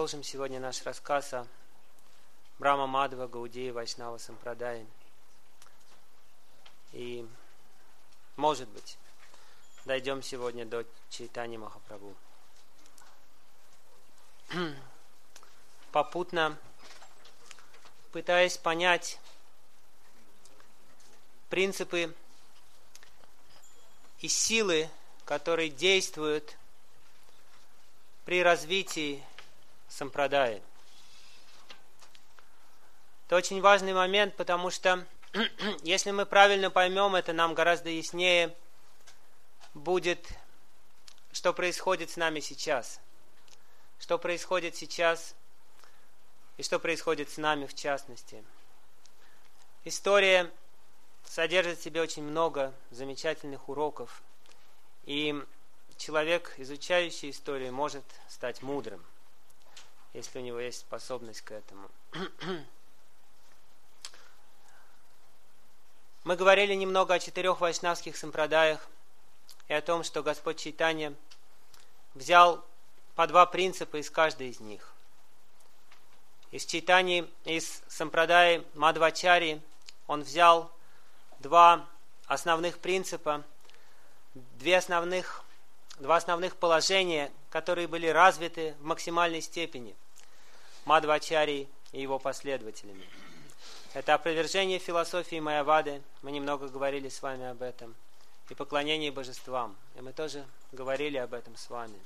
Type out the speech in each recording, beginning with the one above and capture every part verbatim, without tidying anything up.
продолжим сегодня наш рассказ о Брахма Мадхва Гаудия Вайшнава Сампрадае. И, может быть, дойдем сегодня до Чайтаньи Махапрабху. Попутно пытаясь понять принципы и силы, которые действуют при развитии сампрадаи. Это очень важный момент, потому что если мы правильно поймем это, нам гораздо яснее будет, что происходит с нами сейчас. Что происходит сейчас и что происходит с нами в частности. История содержит в себе очень много замечательных уроков, и человек, изучающий историю, может стать мудрым, если у него есть способность к этому. Мы говорили немного о четырех вайшнавских сампрадаях и о том, что Господь Чайтанья взял по два принципа из каждой из них. Из Чайтаньи, из сампрадаи Мадхвачарьи он взял два основных принципа, две основных, два основных положения, которые были развиты в максимальной степени Мадхвачарьей и его последователями. Это опровержение философии Майявады, мы немного говорили с вами об этом, и поклонение божествам, и мы тоже говорили об этом с вами.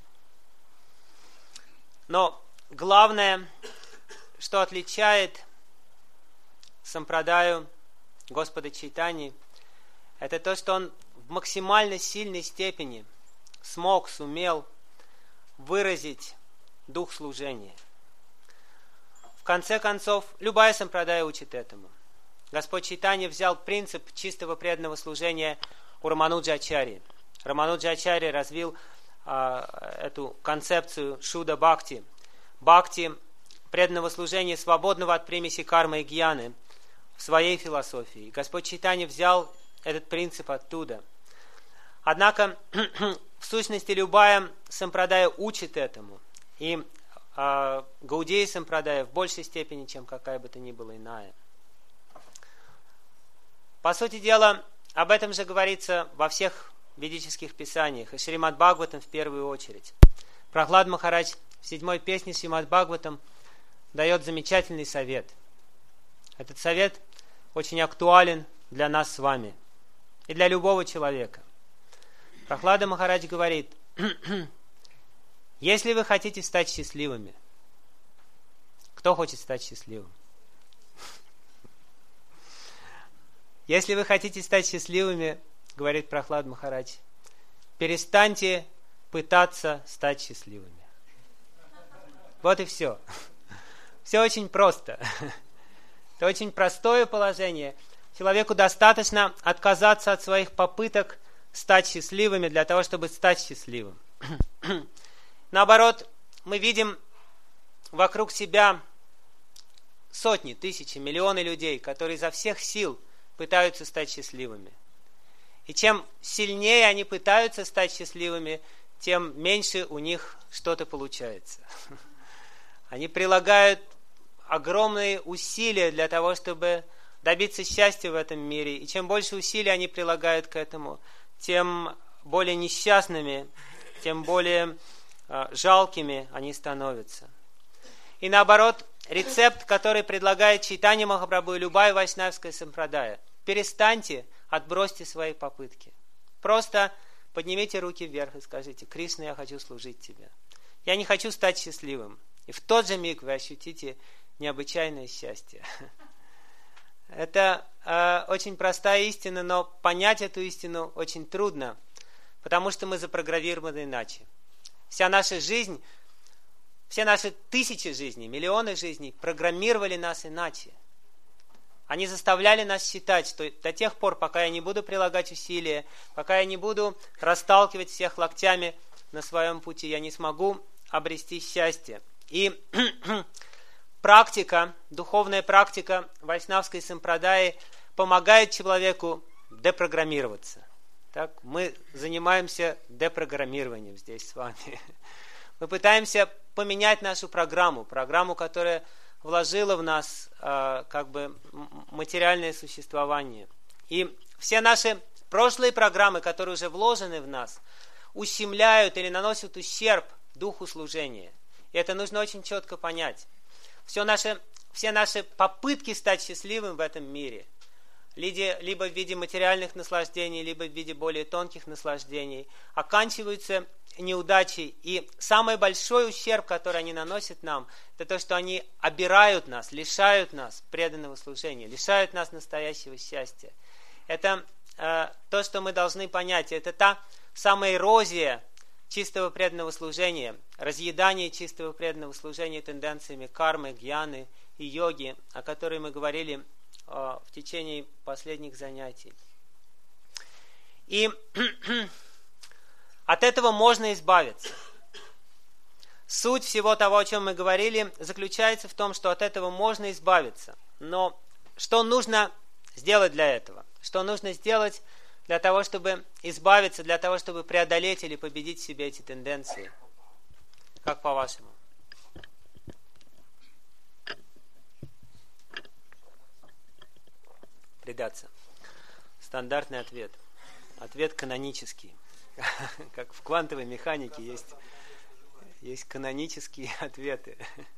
Но главное, что отличает сампрадаю Господа Чайтаньи, это то, что он в максимально сильной степени смог, сумел выразить дух служения. В конце концов, любая сампрадая учит этому. Господь Чайтанья взял принцип чистого преданного служения у Рамануджа-ачарьи. Рамануджа-ачарья развил а, эту концепцию Шуда Бхакти. Бхакти преданного служения, свободного от примеси кармы и гьяны, в своей философии. Господь Чайтанья взял этот принцип оттуда. Однако, в сущности, любая сампрадая учит этому. И э, Гаудия сампрадая в большей степени, чем какая бы то ни была иная. По сути дела, об этом же говорится во всех ведических писаниях, и Шримад Бхагаватам в первую очередь. Прахлад Махарадж в седьмой песне Шримад Бхагаватам дает замечательный совет. Этот совет очень актуален для нас с вами и для любого человека. Прахлада Махарадж говорит: если вы хотите стать счастливыми, кто хочет стать счастливым? Если вы хотите стать счастливыми, говорит Прахлад Махарадж, перестаньте пытаться стать счастливыми. Вот и все. Все очень просто. Это очень простое положение. Человеку достаточно отказаться от своих попыток стать счастливыми для того, чтобы стать счастливым. Наоборот, мы видим вокруг себя сотни, тысячи, миллионы людей, которые изо всех сил пытаются стать счастливыми. И чем сильнее они пытаются стать счастливыми, тем меньше у них что-то получается. Они прилагают огромные усилия для того, чтобы добиться счастья в этом мире. И чем больше усилий они прилагают к этому, тем более несчастными, тем более э, жалкими они становятся. И наоборот, рецепт, который предлагает Чайтанья Махапрабху и любая вайшнавская сампрадая: перестаньте, отбросьте свои попытки. Просто поднимите руки вверх и скажите: Кришна, я хочу служить тебе. Я не хочу стать счастливым. И в тот же миг вы ощутите необычайное счастье. Это э, очень простая истина, но понять эту истину очень трудно, потому что мы запрограммированы иначе. Вся наша жизнь, все наши тысячи жизней, миллионы жизней программировали нас иначе. Они заставляли нас считать, что до тех пор, пока я не буду прилагать усилия, пока я не буду расталкивать всех локтями на своем пути, я не смогу обрести счастье. И практика, духовная практика вайшнавской сампрадаи помогает человеку депрограммироваться. Так, мы занимаемся депрограммированием здесь с вами. Мы пытаемся поменять нашу программу, программу, которая вложила в нас э, как бы материальное существование. И все наши прошлые программы, которые уже вложены в нас, ущемляют или наносят ущерб духу служения. И это нужно очень четко понять. Все наши, все наши попытки стать счастливым в этом мире, либо в виде материальных наслаждений, либо в виде более тонких наслаждений, оканчиваются неудачей. И самый большой ущерб, который они наносят нам, это то, что они обирают нас, лишают нас преданного служения, лишают нас настоящего счастья. Это э, то, что мы должны понять. Это та самая эрозия чистого преданного служения, разъедание чистого преданного служения тенденциями кармы, гьяны и йоги, о которой мы говорили э, в течение последних занятий. И от этого можно избавиться. Суть всего того, о чем мы говорили, заключается в том, что от этого можно избавиться. Но что нужно сделать для этого? Что нужно сделать для того, чтобы избавиться, для того, чтобы преодолеть или победить в себе эти тенденции? Как по-вашему? Предаться. Стандартный ответ. Ответ канонический. Как в квантовой механике есть, есть канонические ответы.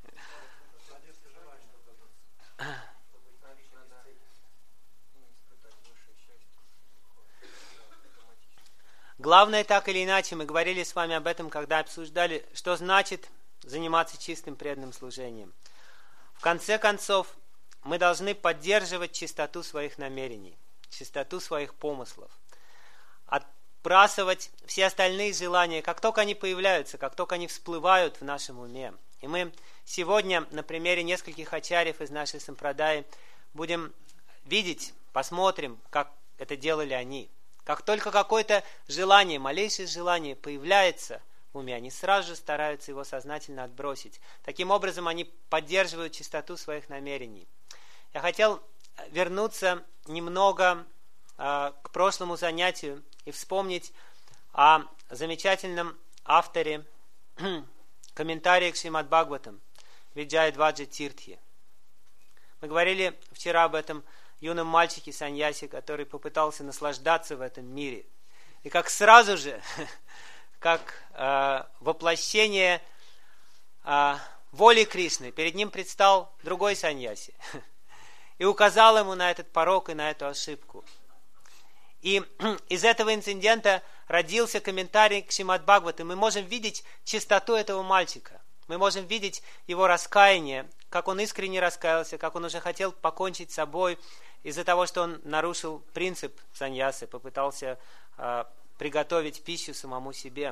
Главное, так или иначе, мы говорили с вами об этом, когда обсуждали, что значит заниматься чистым преданным служением. В конце концов, мы должны поддерживать чистоту своих намерений, чистоту своих помыслов, отбрасывать все остальные желания, как только они появляются, как только они всплывают в нашем уме. И мы сегодня на примере нескольких ачарьев из нашей сампрадаи будем видеть, посмотрим, как это делали они. Как только какое-то желание, малейшее желание появляется в уме, они сразу же стараются его сознательно отбросить. Таким образом, они поддерживают чистоту своих намерений. Я хотел вернуться немного э, к прошлому занятию и вспомнить о замечательном авторе комментария к Шримад Бхагаватам Виджаядваджа Тиртхи. Мы говорили вчера об этом юном мальчике саньяси, который попытался наслаждаться в этом мире. И как сразу же, как э, воплощение э, воли Кришны, перед ним предстал другой саньяси и указал ему на этот порок и на эту ошибку. И из этого инцидента родился комментарий к Шримад Бхагаватам. Мы можем видеть чистоту этого мальчика. Мы можем видеть его раскаяние, как он искренне раскаялся, как он уже хотел покончить с собой из-за того, что он нарушил принцип саньясы, попытался э, приготовить пищу самому себе.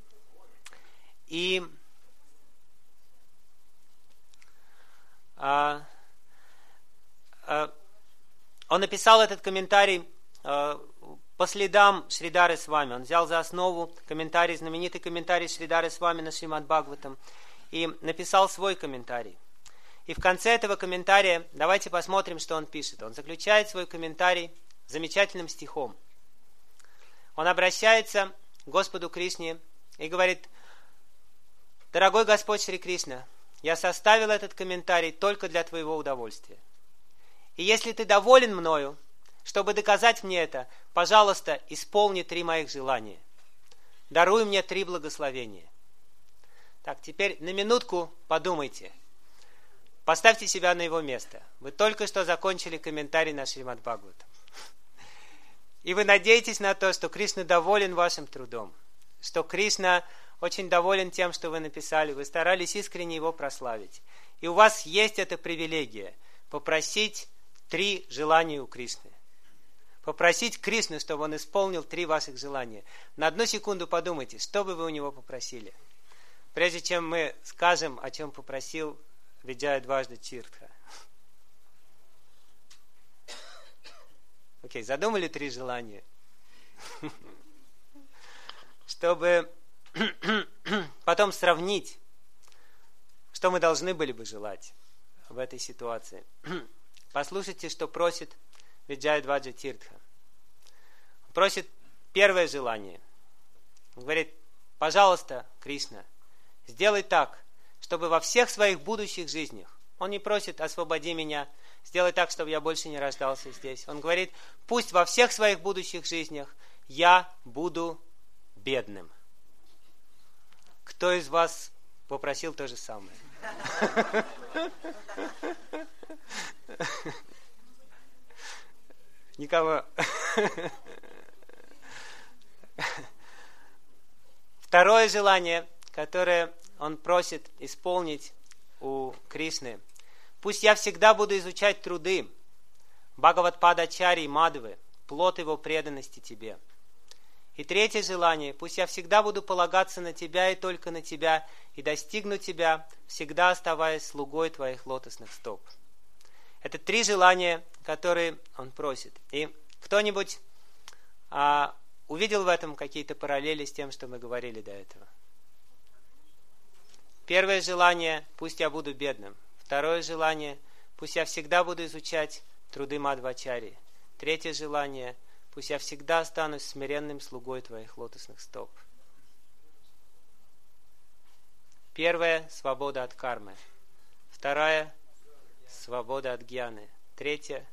И э, э, он написал этот комментарий э, по следам Шридары Свами. Он взял за основу комментарий, знаменитый комментарий Шридары Свами на Шримад Бхагаватам и написал свой комментарий. И в конце этого комментария давайте посмотрим, что он пишет. Он заключает свой комментарий замечательным стихом. Он обращается к Господу Кришне и говорит: «Дорогой Господь Шри Кришна, я составил этот комментарий только для твоего удовольствия. И если ты доволен мною, чтобы доказать мне это, пожалуйста, исполни три моих желания. Даруй мне три благословения». Так, теперь на минутку подумайте. Поставьте себя на его место. Вы только что закончили комментарий на Шримад Бхагаватам. И вы надеетесь на то, что Кришна доволен вашим трудом, что Кришна очень доволен тем, что вы написали, вы старались искренне его прославить. И у вас есть эта привилегия попросить три желания у Кришны. Попросить Кришну, чтобы он исполнил три ваших желания. На одну секунду подумайте, что бы вы у него попросили. Прежде чем мы скажем, о чем попросил Виджаядваджа Тиртха. Окей, задумали три желания. Чтобы потом сравнить, что мы должны были бы желать в этой ситуации. Послушайте, что просит Виджаядваджа Тиртха. Он просит первое желание. Он говорит: пожалуйста, Кришна, сделай так, чтобы во всех своих будущих жизнях, он не просит: освободи меня, сделай так, чтобы я больше не рождался здесь. Он говорит: пусть во всех своих будущих жизнях я буду бедным. Кто из вас попросил то же самое? Никого. Второе желание, которое он просит исполнить у Кришны: пусть я всегда буду изучать труды Бхагаватпадачарьи Мадхвы, плод его преданности тебе. И третье желание: пусть я всегда буду полагаться на тебя и только на тебя, и достигну тебя, всегда оставаясь слугой твоих лотосных стоп. Это три желания, которые он просит. И кто-нибудь а, увидел в этом какие-то параллели с тем, что мы говорили до этого? Первое желание: пусть я буду бедным. Второе желание: пусть я всегда буду изучать труды Мадхвачарьи. Третье желание: пусть я всегда останусь смиренным слугой твоих лотосных стоп. Первое – свобода от кармы. Вторая – свобода от гьяны. Третья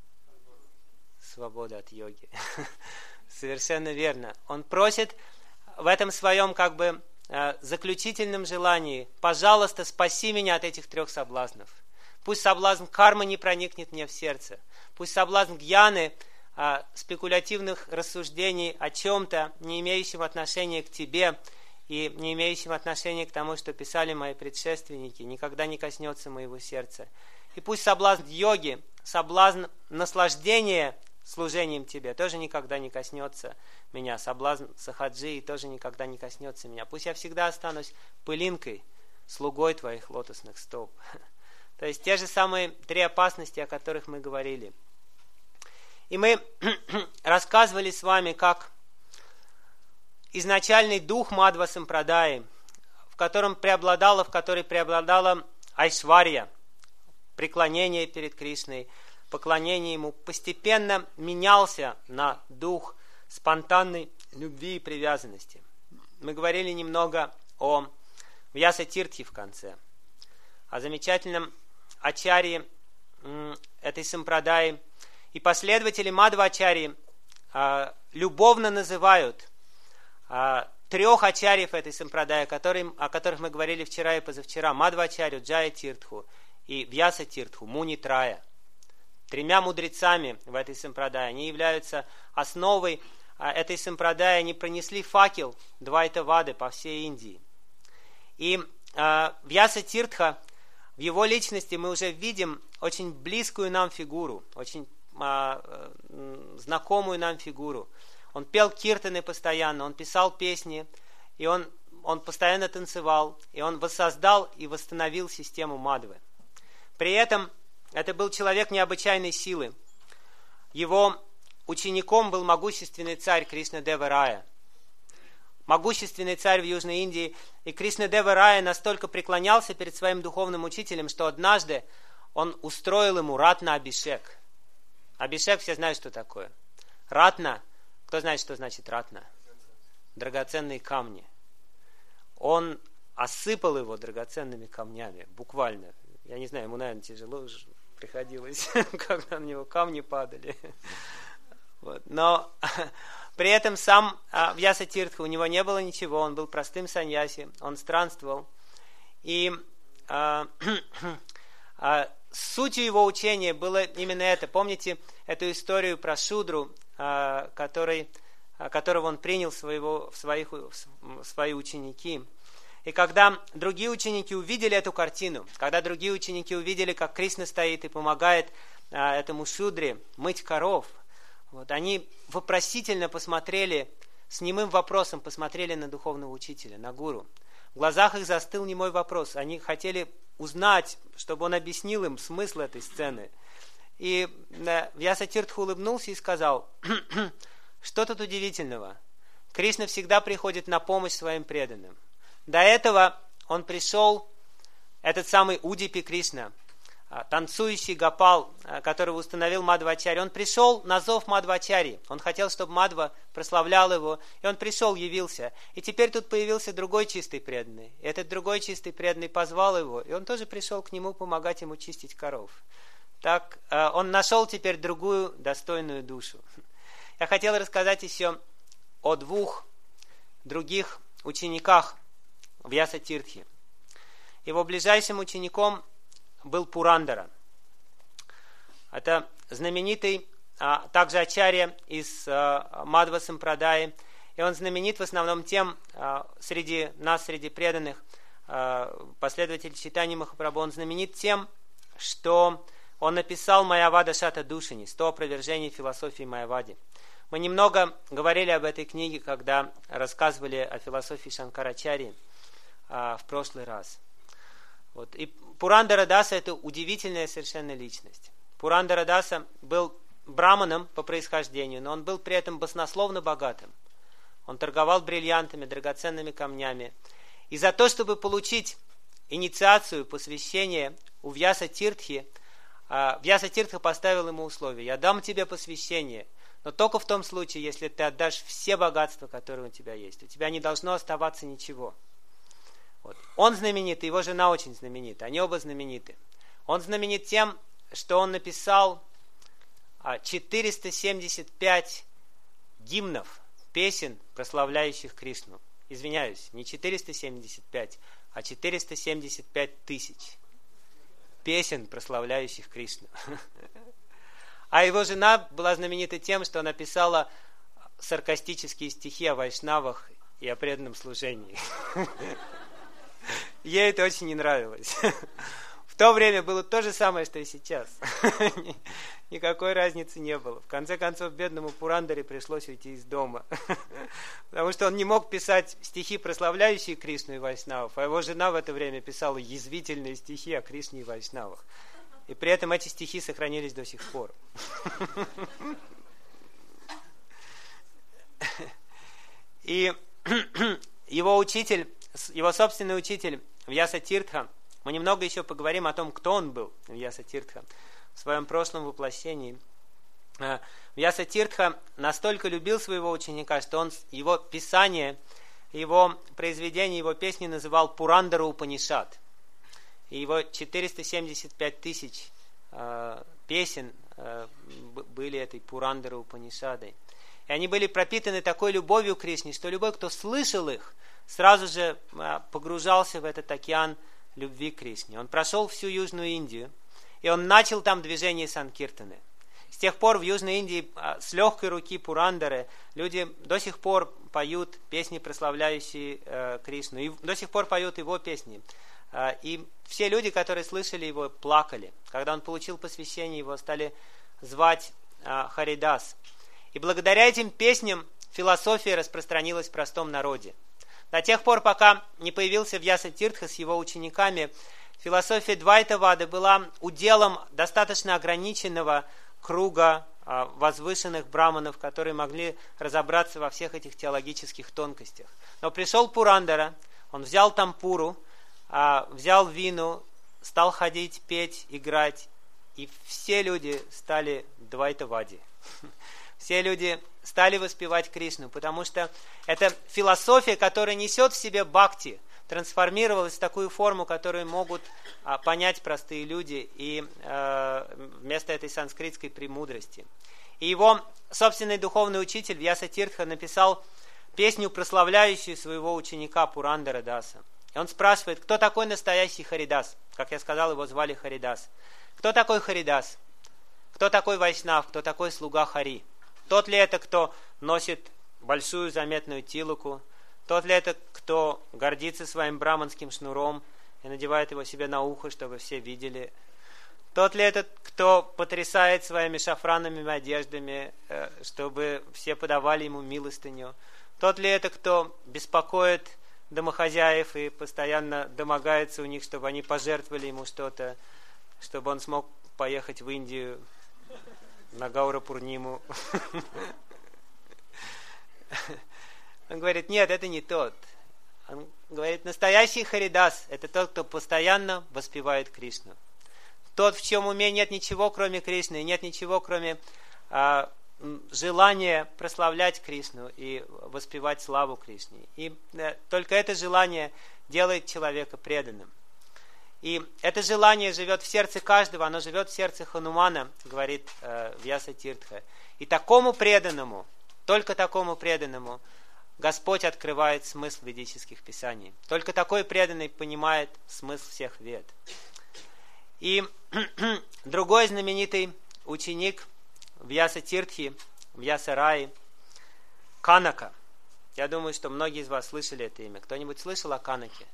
– свобода от йоги. Совершенно верно. Он просит в этом своем как бы заключительном желании: пожалуйста, спаси меня от этих трех соблазнов. Пусть соблазн кармы не проникнет мне в сердце. Пусть соблазн гьяны, спекулятивных рассуждений о чем-то, не имеющем отношения к тебе и не имеющем отношения к тому, что писали мои предшественники, никогда не коснется моего сердца. И пусть соблазн йоги, соблазн наслаждения служением тебе тоже никогда не коснется меня. Соблазн сахаджи тоже никогда не коснется меня. Пусть я всегда останусь пылинкой, слугой твоих лотосных стоп. То есть те же самые три опасности, о которых мы говорили. И мы рассказывали с вами, как изначальный дух Мадхва Сампрадаи, в котором преобладала, в которой преобладала айшварья, преклонение перед Кришной, поклонение ему, постепенно менялся на дух спонтанной любви и привязанности. Мы говорили немного о Вьяса-тиртхе в конце, о замечательном ачарье этой сампрадаи. И последователи Мадхва-ачарьи а, любовно называют а, трех ачарьев этой сампрадаи, которые, о которых мы говорили вчера и позавчера: Мадхва-ачарью, Джая-тиртху и Вьяса-тиртху, Муни-трая. Тремя мудрецами в этой сампрадаи. Они являются основой а, этой сампрадаи. Они пронесли факел Двайта-вады по всей Индии. И а, Вьяса-тиртха, в его личности мы уже видим очень близкую нам фигуру, очень а, знакомую нам фигуру. Он пел киртаны постоянно, он писал песни, и он, он постоянно танцевал, и он воссоздал и восстановил систему Мадхвы. При этом это был человек необычайной силы. Его учеником был могущественный царь Кришна-дева Рая. Могущественный царь в Южной Индии. И Кришна-дева Рая настолько преклонялся перед своим духовным учителем, что однажды он устроил ему ратна-абишек. Абишек, все знают, что такое. Ратна, кто знает, что значит ратна? Драгоценные камни. Он осыпал его драгоценными камнями, буквально. Я не знаю, ему, наверное, тяжело приходилось, когда на него камни падали. Вот. Но при этом сам Вьяса-тиртха, у него не было ничего, он был простым саньяси, он странствовал. И а, а, сутью его учения было именно это. Помните эту историю про Шудру, а, который, а, которого он принял своего, в, своих, в свои ученики. И когда другие ученики увидели эту картину, когда другие ученики увидели, как Кришна стоит и помогает а, этому Шудре мыть коров, вот, они вопросительно посмотрели, с немым вопросом посмотрели на духовного учителя, на гуру. В глазах их застыл немой вопрос. Они хотели узнать, чтобы он объяснил им смысл этой сцены. И а, Вьяса-тиртха улыбнулся и сказал: что тут удивительного? Кришна всегда приходит на помощь своим преданным. До этого он пришел, этот самый Удипи Кришна, танцующий Гопал, которого установил Мадхвачарья, он пришел на зов Мадхвачарьи. Он хотел, чтобы Мадхва прославлял его, и он пришел, явился. И теперь тут появился другой чистый преданный. И этот другой чистый преданный позвал его, и он тоже пришел к нему помогать ему чистить коров. Так он нашел теперь другую достойную душу. Я хотел рассказать еще о двух других учениках Вьясатиртхи. Его ближайшим учеником был Пурандара. Это знаменитый а, также ачарья из а, Мадхва Сампрадаи. И он знаменит в основном тем, а, среди нас, среди преданных, а, последователей Чайтаньи Махапрабху, он знаменит тем, что он написал Майявада Шата Душини, сто опровержений философии Майявади. Мы немного говорили об этой книге, когда рассказывали о философии Шанкарачарьи а, в прошлый раз. Вот. И Пурандара Даса – это удивительная совершенно личность. Пурандара Даса был браманом по происхождению, но он был при этом баснословно богатым. Он торговал бриллиантами, драгоценными камнями. И за то, чтобы получить инициацию, посвящение у Вьясатиртхи, Вьясатиртха поставил ему условие: «Я дам тебе посвящение, но только в том случае, если ты отдашь все богатства, которые у тебя есть. У тебя не должно оставаться ничего». Вот. Он знаменит, и его жена очень знаменита. Они оба знамениты. Он знаменит тем, что он написал четыреста семьдесят пять гимнов, песен, прославляющих Кришну. Извиняюсь, не четыреста семьдесят пять, а четыреста семьдесят пять тысяч песен, прославляющих Кришну. А его жена была знаменита тем, что написала саркастические стихи о вайшнавах и о преданном служении. Ей это очень не нравилось. В то время было то же самое, что и сейчас. Никакой разницы не было. В конце концов, бедному Пурандаре пришлось уйти из дома. Потому что он не мог писать стихи, прославляющие Кришну и вайшнавов, а его жена в это время писала язвительные стихи о Кришне и вайшнавах. И при этом эти стихи сохранились до сих пор. И его учитель, его собственный учитель Вьясатиртха, мы немного еще поговорим о том, кто он был, Вьясатиртха, в своем прошлом воплощении. Вьясатиртха настолько любил своего ученика, что он его писание, его произведение, его песни называл Пурандара Упанишад. И его четыреста семьдесят пять тысяч э, песен э, были этой Пурандара Упанишадой. И они были пропитаны такой любовью к Кришне, что любой, кто слышал их, сразу же э, погружался в этот океан любви к Кришне. Он прошел всю Южную Индию, и он начал там движение Санкиртаны. С тех пор в Южной Индии э, с легкой руки Пурандары люди до сих пор поют песни, прославляющие э, Кришну, и до сих пор поют его песни. И все люди, которые слышали его, плакали. Когда он получил посвящение, его стали звать Харидас. И благодаря этим песням философия распространилась в простом народе. До тех пор, пока не появился Вьясатиртха с его учениками, философия Двайтавады была уделом достаточно ограниченного круга возвышенных браманов, которые могли разобраться во всех этих теологических тонкостях. Но пришел Пурандара, он взял тампуру, взял вину, стал ходить, петь, играть, и все люди стали двайтавади. Все люди стали воспевать Кришну, потому что эта философия, которая несет в себе бхакти, трансформировалась в такую форму, которую могут а, понять простые люди, и а, вместо этой санскритской премудрости. И его собственный духовный учитель Вьясатиртха написал песню, прославляющую своего ученика Пурандара Даса. И он спрашивает, кто такой настоящий Харидас? Как я сказал, его звали Харидас. Кто такой Харидас? Кто такой вайшнав? Кто такой слуга Хари? Тот ли это, кто носит большую заметную тилуку? Тот ли это, кто гордится своим браманским шнуром и надевает его себе на ухо, чтобы все видели? Тот ли это, кто потрясает своими шафранными одеждами, чтобы все подавали ему милостыню? Тот ли это, кто беспокоит домохозяев и постоянно домогается у них, чтобы они пожертвовали ему что-то, чтобы он смог поехать в Индию на Гаура-Пурниму? Он говорит, нет, это не тот. Он говорит, настоящий Харидас – это тот, кто постоянно воспевает Кришну. тот, в чем уме нет ничего, кроме Кришны, нет ничего, кроме а, желания прославлять Кришну и воспевать славу Кришне. И а, только это желание делает человека преданным. И это желание живет в сердце каждого, оно живет в сердце Ханумана, говорит э, Вьясатиртха. И такому преданному, только такому преданному, Господь открывает смысл ведических писаний. Только такой преданный понимает смысл всех вед. И другой знаменитый ученик Вьясатиртхи, Вьясараи, Канака. Я думаю, что многие из вас слышали это имя. Кто-нибудь слышал о Канаке?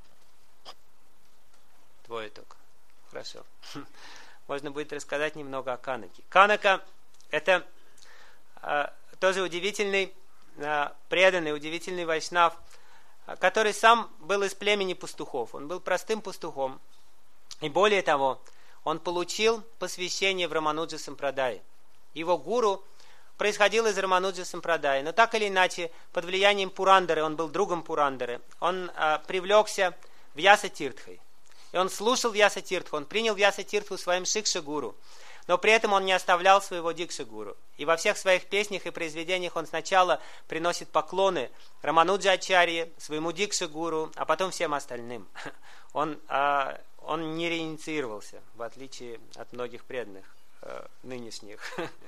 Двое только. Хорошо. Можно будет рассказать немного о Канаке. Канака – это э, тоже удивительный, э, преданный, удивительный вайшнав, который сам был из племени пастухов. Он был простым пастухом. И более того, он получил посвящение в Рамануджа Сампрадай. Его гуру происходил из Рамануджа Сампрадай. Но так или иначе, под влиянием Пурандары, он был другом Пурандары, он э, привлекся Вьясатиртхой. И он слушал Вьясатиртху, он принял Вьясатиртху своим шикша-гуру, но при этом он не оставлял своего дикша-гуру. И во всех своих песнях и произведениях он сначала приносит поклоны Рамануджа-ачарье, своему дикша-гуру, а потом всем остальным. Он, а, он не реинициировался, в отличие от многих преданных а, нынешних.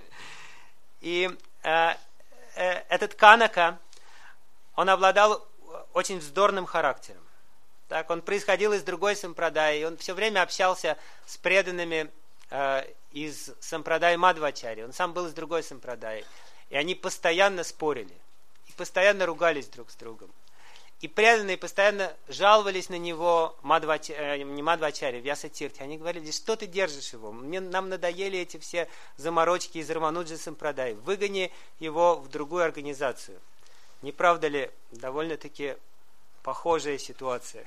И а, а, этот Канака, он обладал очень вздорным характером. Так, он происходил из другой сампрадаи, и он все время общался с преданными э, из сампрадаи Мадхвачарьи. Он сам был из другой сампрадаи. И они постоянно спорили, и постоянно ругались друг с другом. И преданные постоянно жаловались на него, Мадхвачарьи, э, не Мадхвачарьи, Вьясатиртхи. Они говорили: что ты держишь его? Мне, нам надоели эти все заморочки из Рамануджа сампрадаи. Выгони его в другую организацию. Не правда ли довольно-таки похожая ситуация?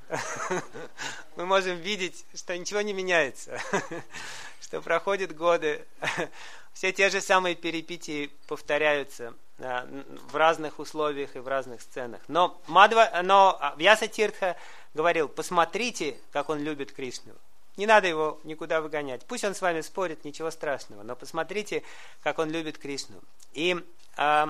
Мы можем видеть, что ничего не меняется, что проходят годы, все те же самые перипетии повторяются в разных условиях и в разных сценах. Но, Мадва, но Вьясатиртха говорил: посмотрите, как он любит Кришну. Не надо его никуда выгонять. Пусть он с вами спорит, ничего страшного, но посмотрите, как он любит Кришну. И э,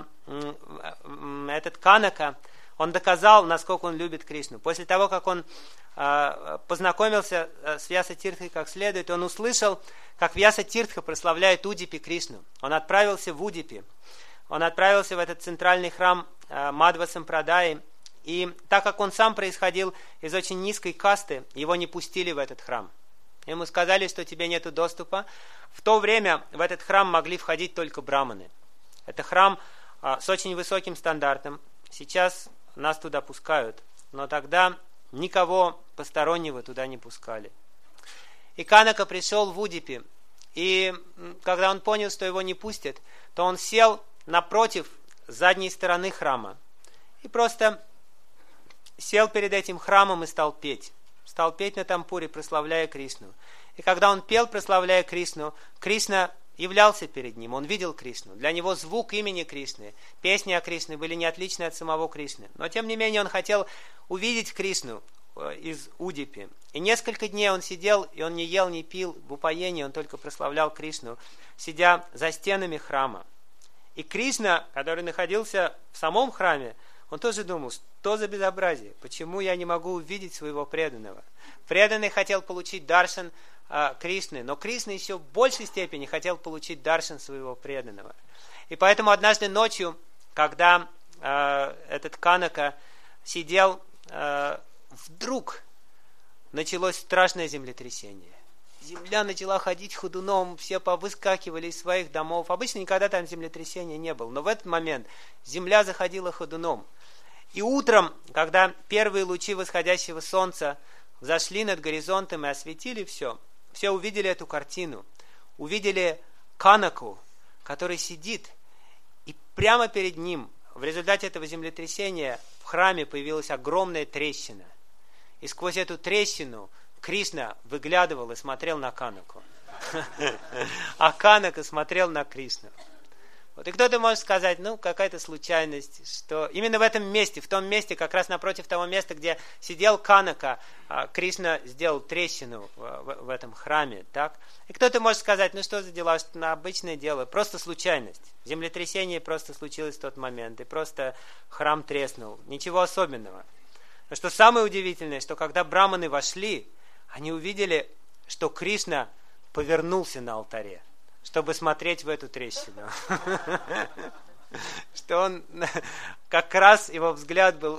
э, этот Канака, он доказал, насколько он любит Кришну. После того, как он э, познакомился с Вьясатиртхой как следует, он услышал, как Вьясатиртха прославляет Удипи Кришну. Он отправился в Удипи. Он отправился в этот центральный храм э, Мадхва Сампрадаи. И так как он сам происходил из очень низкой касты, его не пустили в этот храм. Ему сказали, что тебе нет доступа. В то время в этот храм могли входить только браманы. Это храм э, с очень высоким стандартом. Сейчас нас туда пускают, но тогда никого постороннего туда не пускали. И Канака пришел в Удипи, и когда он понял, что его не пустят, то он сел напротив задней стороны храма и просто сел перед этим храмом и стал петь. Стал петь на тампуре, прославляя Кришну. И когда он пел, прославляя Кришну, Кришна являлся перед ним, он видел Кришну. Для него звук имени Кришны, песни о Кришне были не отличны от самого Кришны. Но тем не менее он хотел увидеть Кришну из Удипи. И несколько дней он сидел, и он не ел, не пил, в упоении он только прославлял Кришну, сидя за стенами храма. И Кришна, который находился в самом храме, он тоже думал: что за безобразие, почему я не могу увидеть своего преданного? Преданный хотел получить даршан э, Кришны, но Кришна еще в большей степени хотел получить даршан своего преданного. И поэтому однажды ночью, когда э, этот Канака сидел, э, вдруг началось страшное землетрясение. Земля начала ходить ходуном, все повыскакивали из своих домов. Обычно никогда там землетрясения не было, но в этот момент земля заходила ходуном. И утром, когда первые лучи восходящего солнца взошли над горизонтом и осветили все, все увидели эту картину. Увидели Канаку, который сидит, и прямо перед ним, в результате этого землетрясения, в храме появилась огромная трещина. И сквозь эту трещину Кришна выглядывал и смотрел на Канаку. А Канака смотрел на Кришну. Вот. И кто-то может сказать, ну, какая-то случайность, что именно в этом месте, в том месте, как раз напротив того места, где сидел Канака, Кришна сделал трещину в, в, в этом храме. Так? И кто-то может сказать, ну, что за дела, что на обычное дело, просто случайность. Землетрясение просто случилось в тот момент, и просто храм треснул. Ничего особенного. Но что самое удивительное, что когда браманы вошли, они увидели, что Кришна повернулся на алтаре, чтобы смотреть в эту трещину. Что он, как раз его взгляд был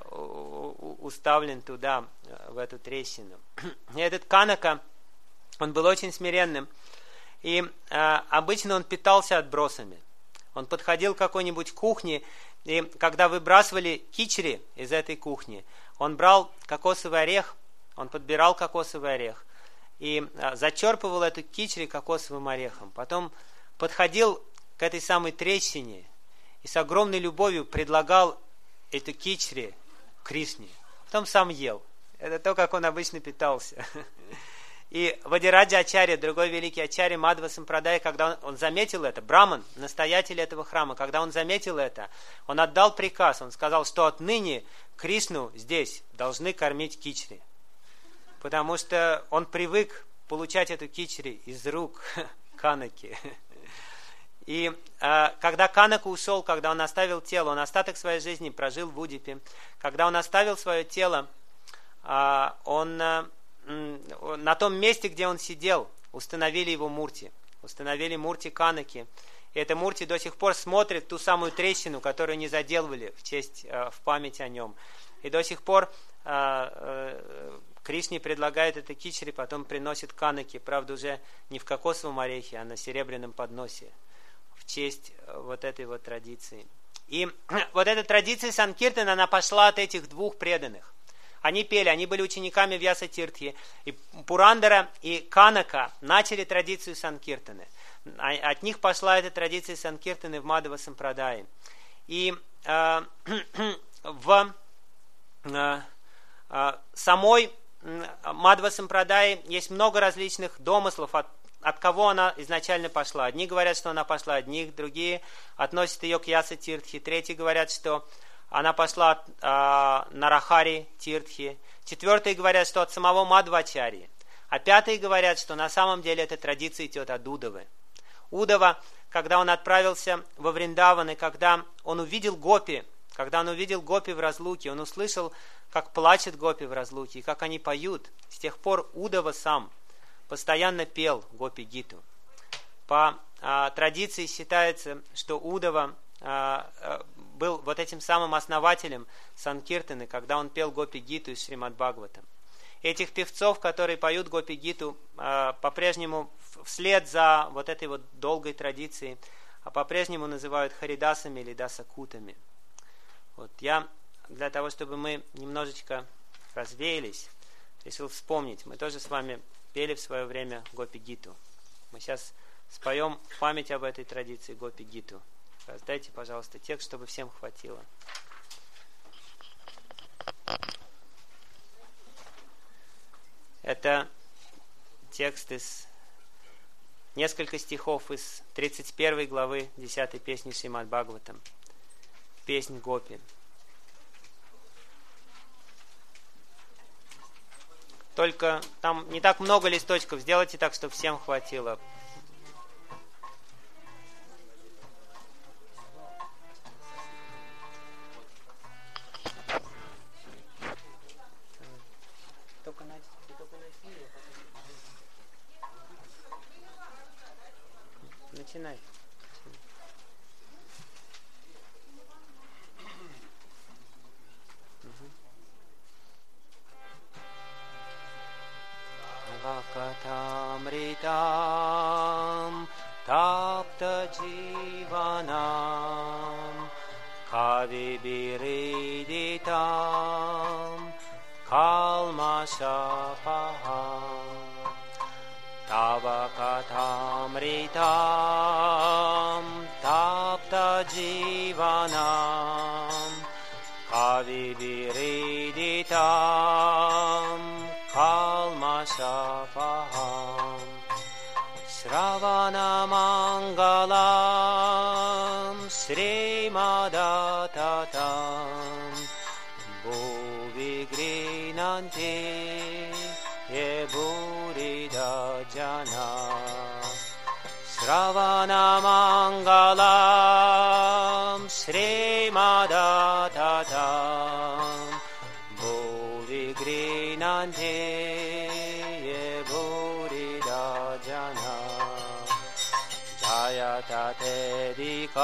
уставлен туда, в эту трещину. И этот Канака, он был очень смиренным. И обычно он питался отбросами. Он подходил к какой-нибудь кухне, и когда выбрасывали кичри из этой кухни, он брал кокосовый орех, он подбирал кокосовый орех, и зачерпывал эту кичри кокосовым орехом. Потом подходил к этой самой трещине и с огромной любовью предлагал эту кичри Кришне. Потом сам ел. Это то, как он обычно питался. И Вадираджа Ачарья, другой великий Ачарья Мадхва Сампрадай, когда он, он заметил это, браман, настоятель этого храма, когда он заметил это, он отдал приказ, он сказал, что отныне Кришну здесь должны кормить кичри. Потому что он привык получать эту кичри из рук Канаки. И э, когда Канака ушел, когда он оставил тело, он остаток своей жизни прожил в Удипе. Когда он оставил свое тело, э, он, э, э, на том месте, где он сидел, установили его мурти. Установили мурти Канаки. И эта мурти до сих пор смотрит ту самую трещину, которую не заделывали в честь, э, в память о нем. И до сих пор э, э, Кришне предлагает это кичри, потом приносит Канаки, правда, уже не в кокосовом орехе, а на серебряном подносе, в честь вот этой вот традиции. И вот эта традиция Санкиртана, она пошла от этих двух преданных. Они пели, они были учениками Вьяса Тиртхи, и Пурандара и Канака начали традицию Санкиртаны. От них пошла эта традиция Санкиртаны в Мадхва Сампрадае. И э, в э, э, самой Мадхва Сампрадае есть много различных домыслов, от, от кого она изначально пошла. Одни говорят, что она пошла от них, другие относят ее к Яса Тиртхи, третьи говорят, что она пошла от э, Нарахари Тиртхи, четвертые говорят, что от самого Мадхвачарьи, а пятые говорят, что на самом деле эта традиция идет от Удавы. Удава, когда он отправился во Вриндаван, и когда он увидел гопи, когда он увидел гопи в разлуке, он услышал, как плачет гопи в разлуке, и как они поют. С тех пор Удава сам постоянно пел гопи-гиту. По а, традиции считается, что Удава а, а, был вот этим самым основателем Санкиртаны, когда он пел гопи-гиту из Шримад-Бхагаватам. Этих певцов, которые поют гопи-гиту, а, по-прежнему вслед за вот этой вот долгой традицией, а по-прежнему называют харидасами или дасакутами. Вот я для того, чтобы мы немножечко развеялись, решил вспомнить. Мы тоже с вами пели в свое время гопи-гиту. Мы сейчас споем в память об этой традиции гопи-гиту. Раздайте, пожалуйста, текст, чтобы всем хватило. Это текст из несколько стихов из тридцать первой главы десятой песни Шримад-Бхагаватам. Песнь Гопи. Только там не так много листочков. Сделайте так, чтобы всем хватило. Только на, только на филе. Начинай. Вакатамритам тапта дживанам кавибиридитам калмашапахам тавакатамритам тапта дживанам кавибиридитам Kalmashapaham Shravana Mangalam Shravanamangalam Srimadatatam Bhuvi Grinante Bhurida Jana Jayatate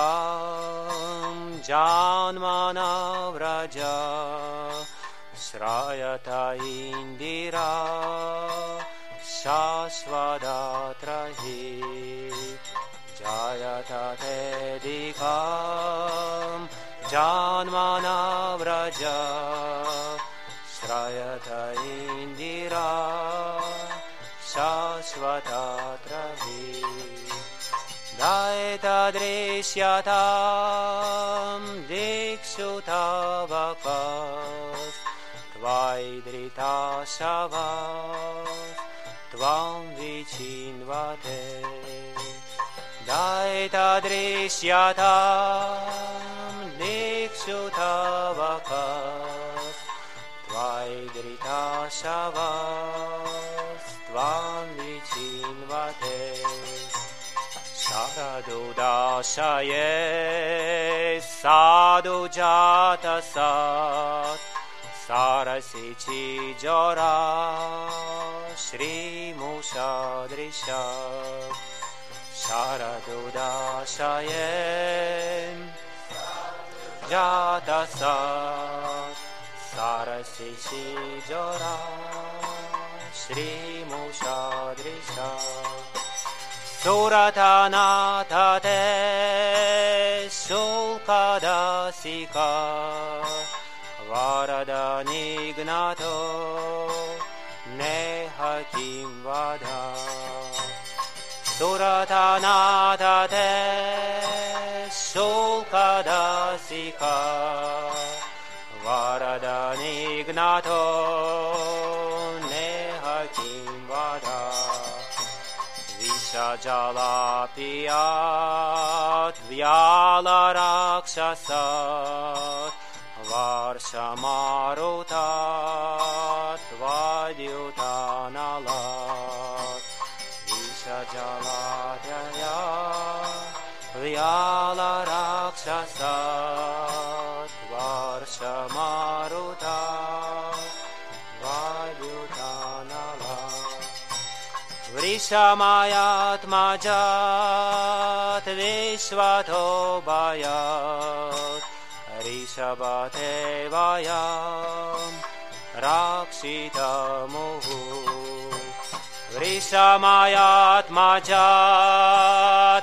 Dikam Janmana Vraja Shrayata Indira Shashvadatrahi Jayatate Dikam Janmana Vraja Shrayata Indira Shashvadatrahi Daita Drishyatam Dikshutavakas Tvaidrita Shavas Tvam Vichinvate Daita Drishyatam Dikshutavakas Tvaidrita Shavas Tvam Vichinvate Saradudashaye Sadhu Jatasat Sarasichi Jora Shri Mushadrisha Saradudashaye Jatasat Sarasichi Jora Shri Mushadrisha Suratanatate Sulkadasika Varada Nignato Nehakim Vada Suratanatate Sulkadasika Varada Nignato Nehakim Vada Vishajalapiyat Vyala Rakshasat Varshamarutat Vadyutanalat Vishajalataya Vyala Rakshasat Varshamarutat Vadyutanalat Vrishamayat Majat Vishvatobayat Rishabhate Vayam Rakshita Muhu Vrishamayat Majat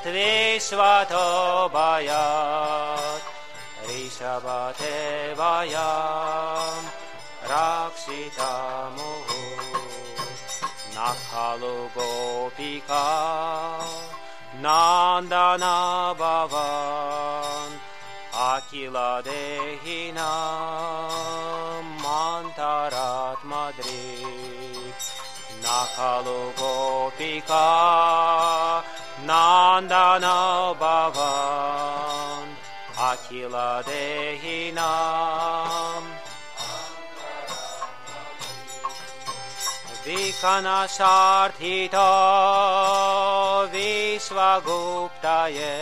Vishvatobayat Rishabhate Vayam Rakshita Muhu Nakalu Gopika Nandana Bhavan Akila Dehina Mantarat Madrik Nakalu Gopika Nandana Bhavan Akila Dehina Vikanasharthito Vishwaguptaye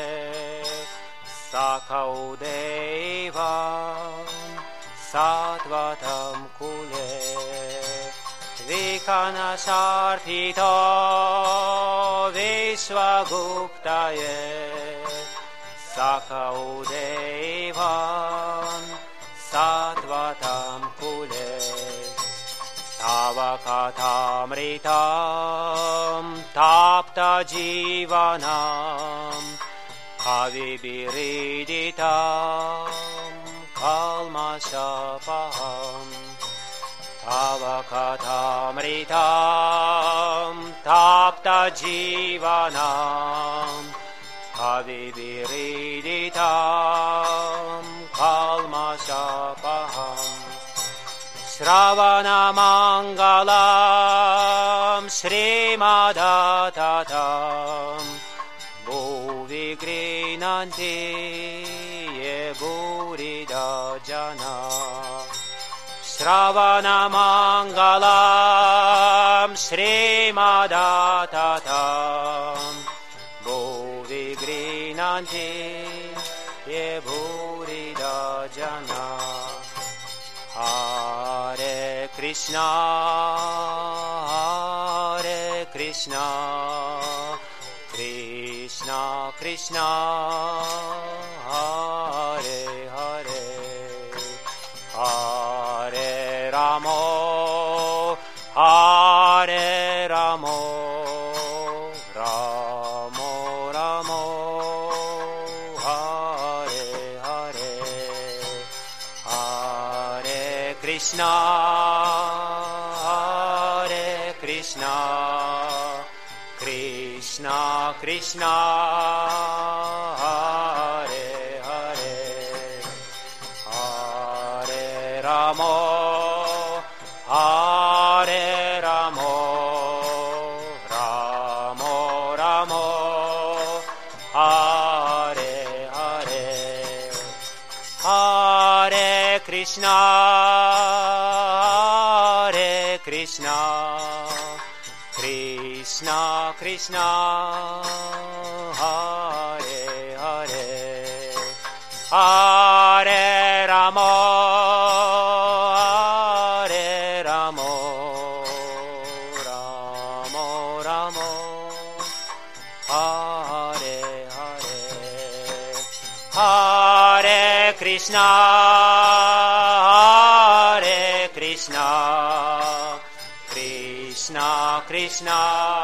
Sakaudevam Sattvatam Kule Vikanasharthito Vishwaguptaye Sakaudevam Sattvatam Kule Tavakatamritam Tapta Jivanam Kavibiriditam Kalmashapaham Tavakatamritam Tapta Jivanam Kavibiriditam Kalmashapaham Shravanamangalam Srimadatatam Bhuvi Grinanti Bhurida Jana Shravanamangalam Srimadatatam Bhuvi Grinanti Vigrinanti Ye Bhurida Jana. Hare Krishna, Hare Krishna, Krishna Krishna, Hare Hare, Hare Ramo, Hare Ramo, Ramo Ramo, Hare Hare, Hare Krishna, Hare Krishna, Krishna Krishna, Hare Hare, Hare Ramo, Hare Ramo, Ramo Ramo, Hare Hare, Hare Krishna, Hare Krishna, Krishna Krishna, Hare Hare, Hare Ramo, Hare Ramo, Ramo Ramo, Hare Hare, Hare Krishna, Hare Krishna, Krishna Krishna,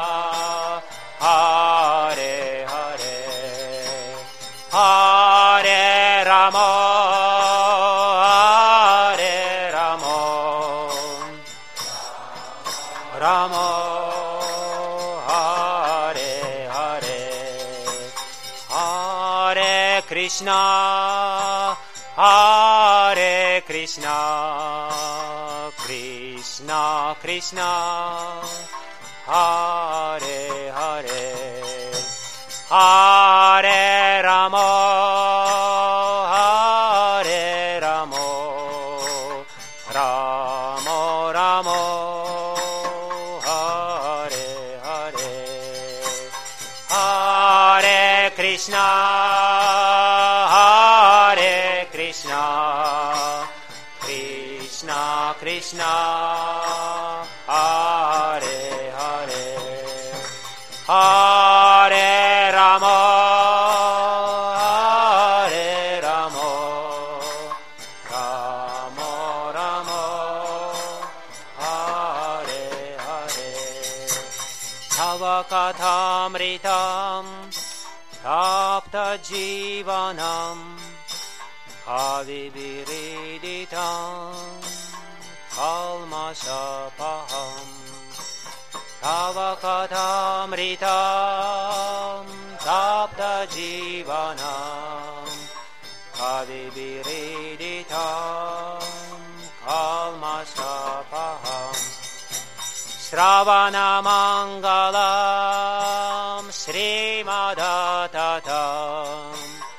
Hare Hare, Hare Ramo, Hare Ramo, Ramo, Hare Hare, Hare Krishna, Hare Krishna, Krishna Krishna, Hare Hare, Hare Ramo, Hare Ramo, Ramo Ramo, Hare Hare, Hare Krishna, Hare Krishna, Krishna Krishna, Hare Hare, Hare Ramo, Hare Ramo, Ramo Ramo, Hare Hare, Tava Kathamritam Tapta Jivanam Kavibiriditam Kalmashapaham, Tava Kathamritam Tapta Jivanam Kavibiriditam Kalmashapaham, Shravana Mangalam Srimadatatam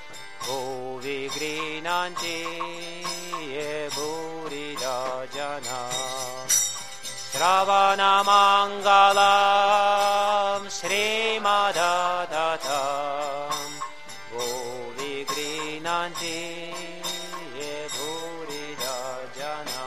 Bhuvigrinanti Ye Bhurida Jana. Shravana Mangalam Srimadatatam Bhuvigrinanti Ye Bhurida Jana.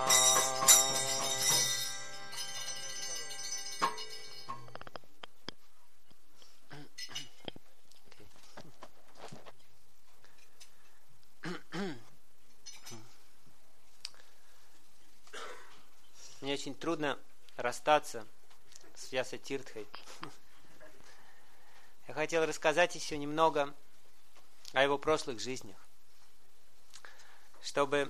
Мне очень трудно расстаться с Вьясатиртхой. Я хотел рассказать еще немного о его прошлых жизнях, чтобы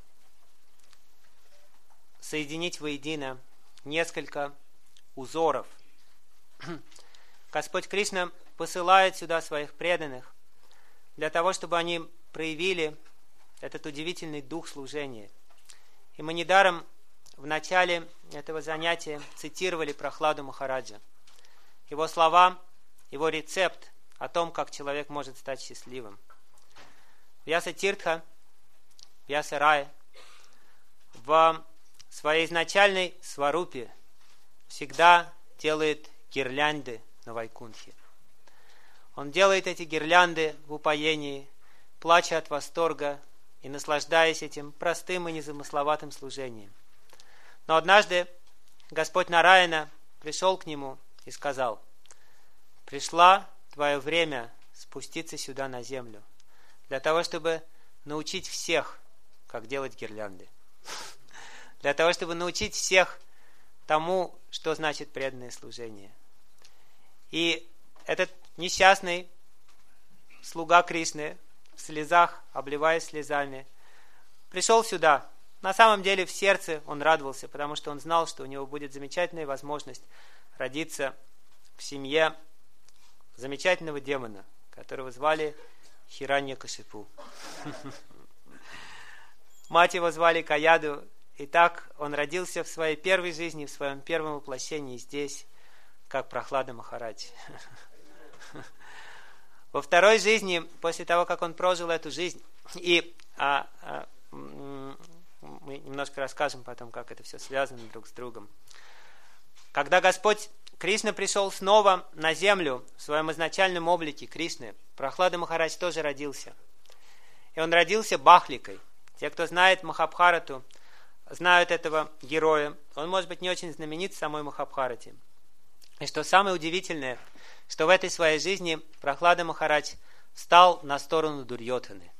соединить воедино несколько узоров. Господь Кришна посылает сюда своих преданных для того, чтобы они проявили этот удивительный дух служения. И мы недаром в начале этого занятия цитировали Прохладу Махараджа. Его слова, его рецепт о том, как человек может стать счастливым. Вьясатиртха, Вьясарая в своей изначальной сварупе всегда делает гирлянды на Вайкунтхе. Он делает эти гирлянды в упоении, плача от восторга и наслаждаясь этим простым и незамысловатым служением. Но однажды Господь Нараяна пришел к нему и сказал: «Пришла твое время спуститься сюда на землю, для того, чтобы научить всех, как делать гирлянды. Для того, чтобы научить всех тому, что значит преданное служение». И этот несчастный слуга Кришны в слезах, обливаясь слезами, пришел сюда. На самом деле в сердце он радовался, потому что он знал, что у него будет замечательная возможность родиться в семье замечательного демона, которого звали Хираньякашипу. Мать его звали Каяду, и так он родился в своей первой жизни, в своем первом воплощении здесь, как Прахлада Махарадж. Во второй жизни, после того, как он прожил эту жизнь, и а, а, мы немножко расскажем потом, как это все связано друг с другом. Когда Господь Кришна пришел снова на землю в своем изначальном облике Кришны, Прахлада Махарадж тоже родился. И он родился Бахликой. Те, кто знает Махабхарату, знают этого героя. Он, может быть, не очень знаменит в самой Махабхарате. И что самое удивительное, что в этой своей жизни Прахлада Махарадж встал на сторону Дурьотаны.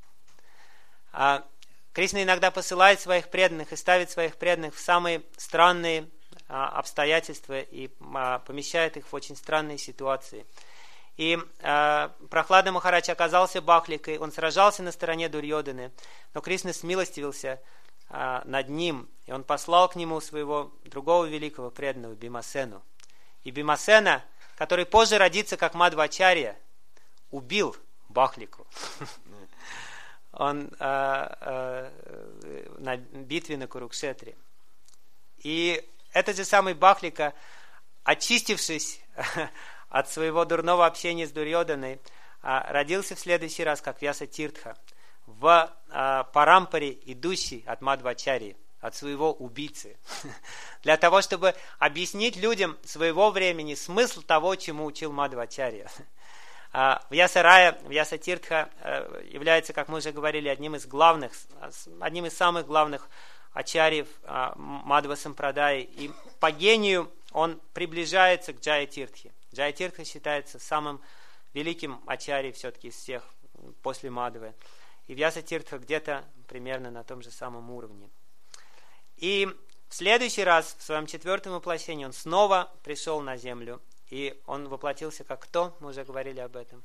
А Кришна иногда посылает своих преданных и ставит своих преданных в самые странные а, обстоятельства и а, помещает их в очень странные ситуации. И а, Прахлада Махарадж оказался Бахликой, он сражался на стороне Дурьоданы, но Кришна смилостивился а, над ним, и он послал к нему своего другого великого преданного Бимасену. И Бимасена, который позже родится как Мадхвачарья, убил Бахлику. Он а, а, на битве на Курукшетре. И этот же самый Бахлика, очистившись от своего дурного общения с Дурьоданой, а, родился в следующий раз как Вьясатиртха в а, парампаре, идущей от Мадхвачарьи, от своего убийцы, для того, чтобы объяснить людям своего времени смысл того, чему учил Мадхвачарья. Вьясарая, Вьясатиртха является, как мы уже говорили, одним из главных, одним из самых главных ачарьев Мадхва Сампрадаи. И по гению он приближается к Джая-тиртхе. Джая-тиртха считается самым великим ачарьей все-таки из всех после Мадхвы. И Вьясатиртха где-то примерно на том же самом уровне. И в следующий раз, в своем четвертом воплощении, он снова пришел на землю. И он воплотился как кто? Мы уже говорили об этом.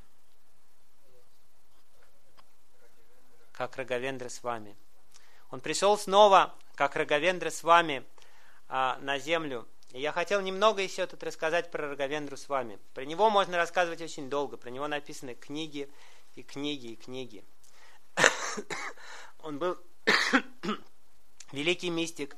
Как Рагавендра Свами. Он пришел снова, как Рагавендра Свами, а, на землю. И я хотел немного еще тут рассказать про Рагавендру Свами. Про него можно рассказывать очень долго. Про него написаны книги и книги и книги. Он был великий мистик.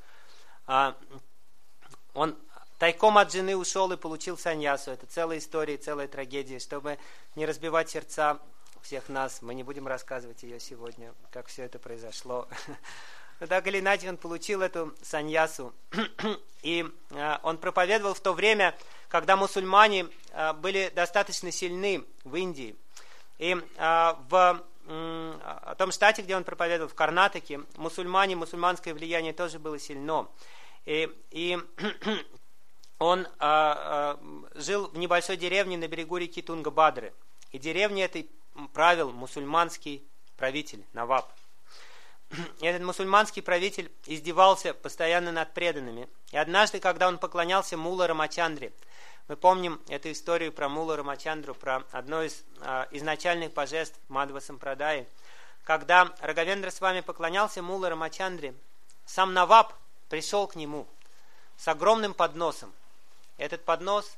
Он тайком от жены ушел и получил саньясу. Это целая история, целая трагедия. Чтобы не разбивать сердца всех нас, мы не будем рассказывать ее сегодня, как все это произошло. Но так или иначе, он получил эту саньясу. И он проповедовал в то время, когда мусульмане были достаточно сильны в Индии. И в о том штате, где он проповедовал, в Карнатаке, мусульмане, мусульманское влияние тоже было сильно. И, и он а, а, жил в небольшой деревне на берегу реки Тунгабадры. И деревней этой правил мусульманский правитель Наваб. И этот мусульманский правитель издевался постоянно над преданными. И однажды, когда он поклонялся Мулла Рамачандре, мы помним эту историю про Мулла Рамачандру, про одно из а, изначальных божеств Мадхва Сампрадаи. Когда Рагавендра Свами поклонялся Мулла Рамачандре, сам Наваб пришел к нему с огромным подносом. Этот поднос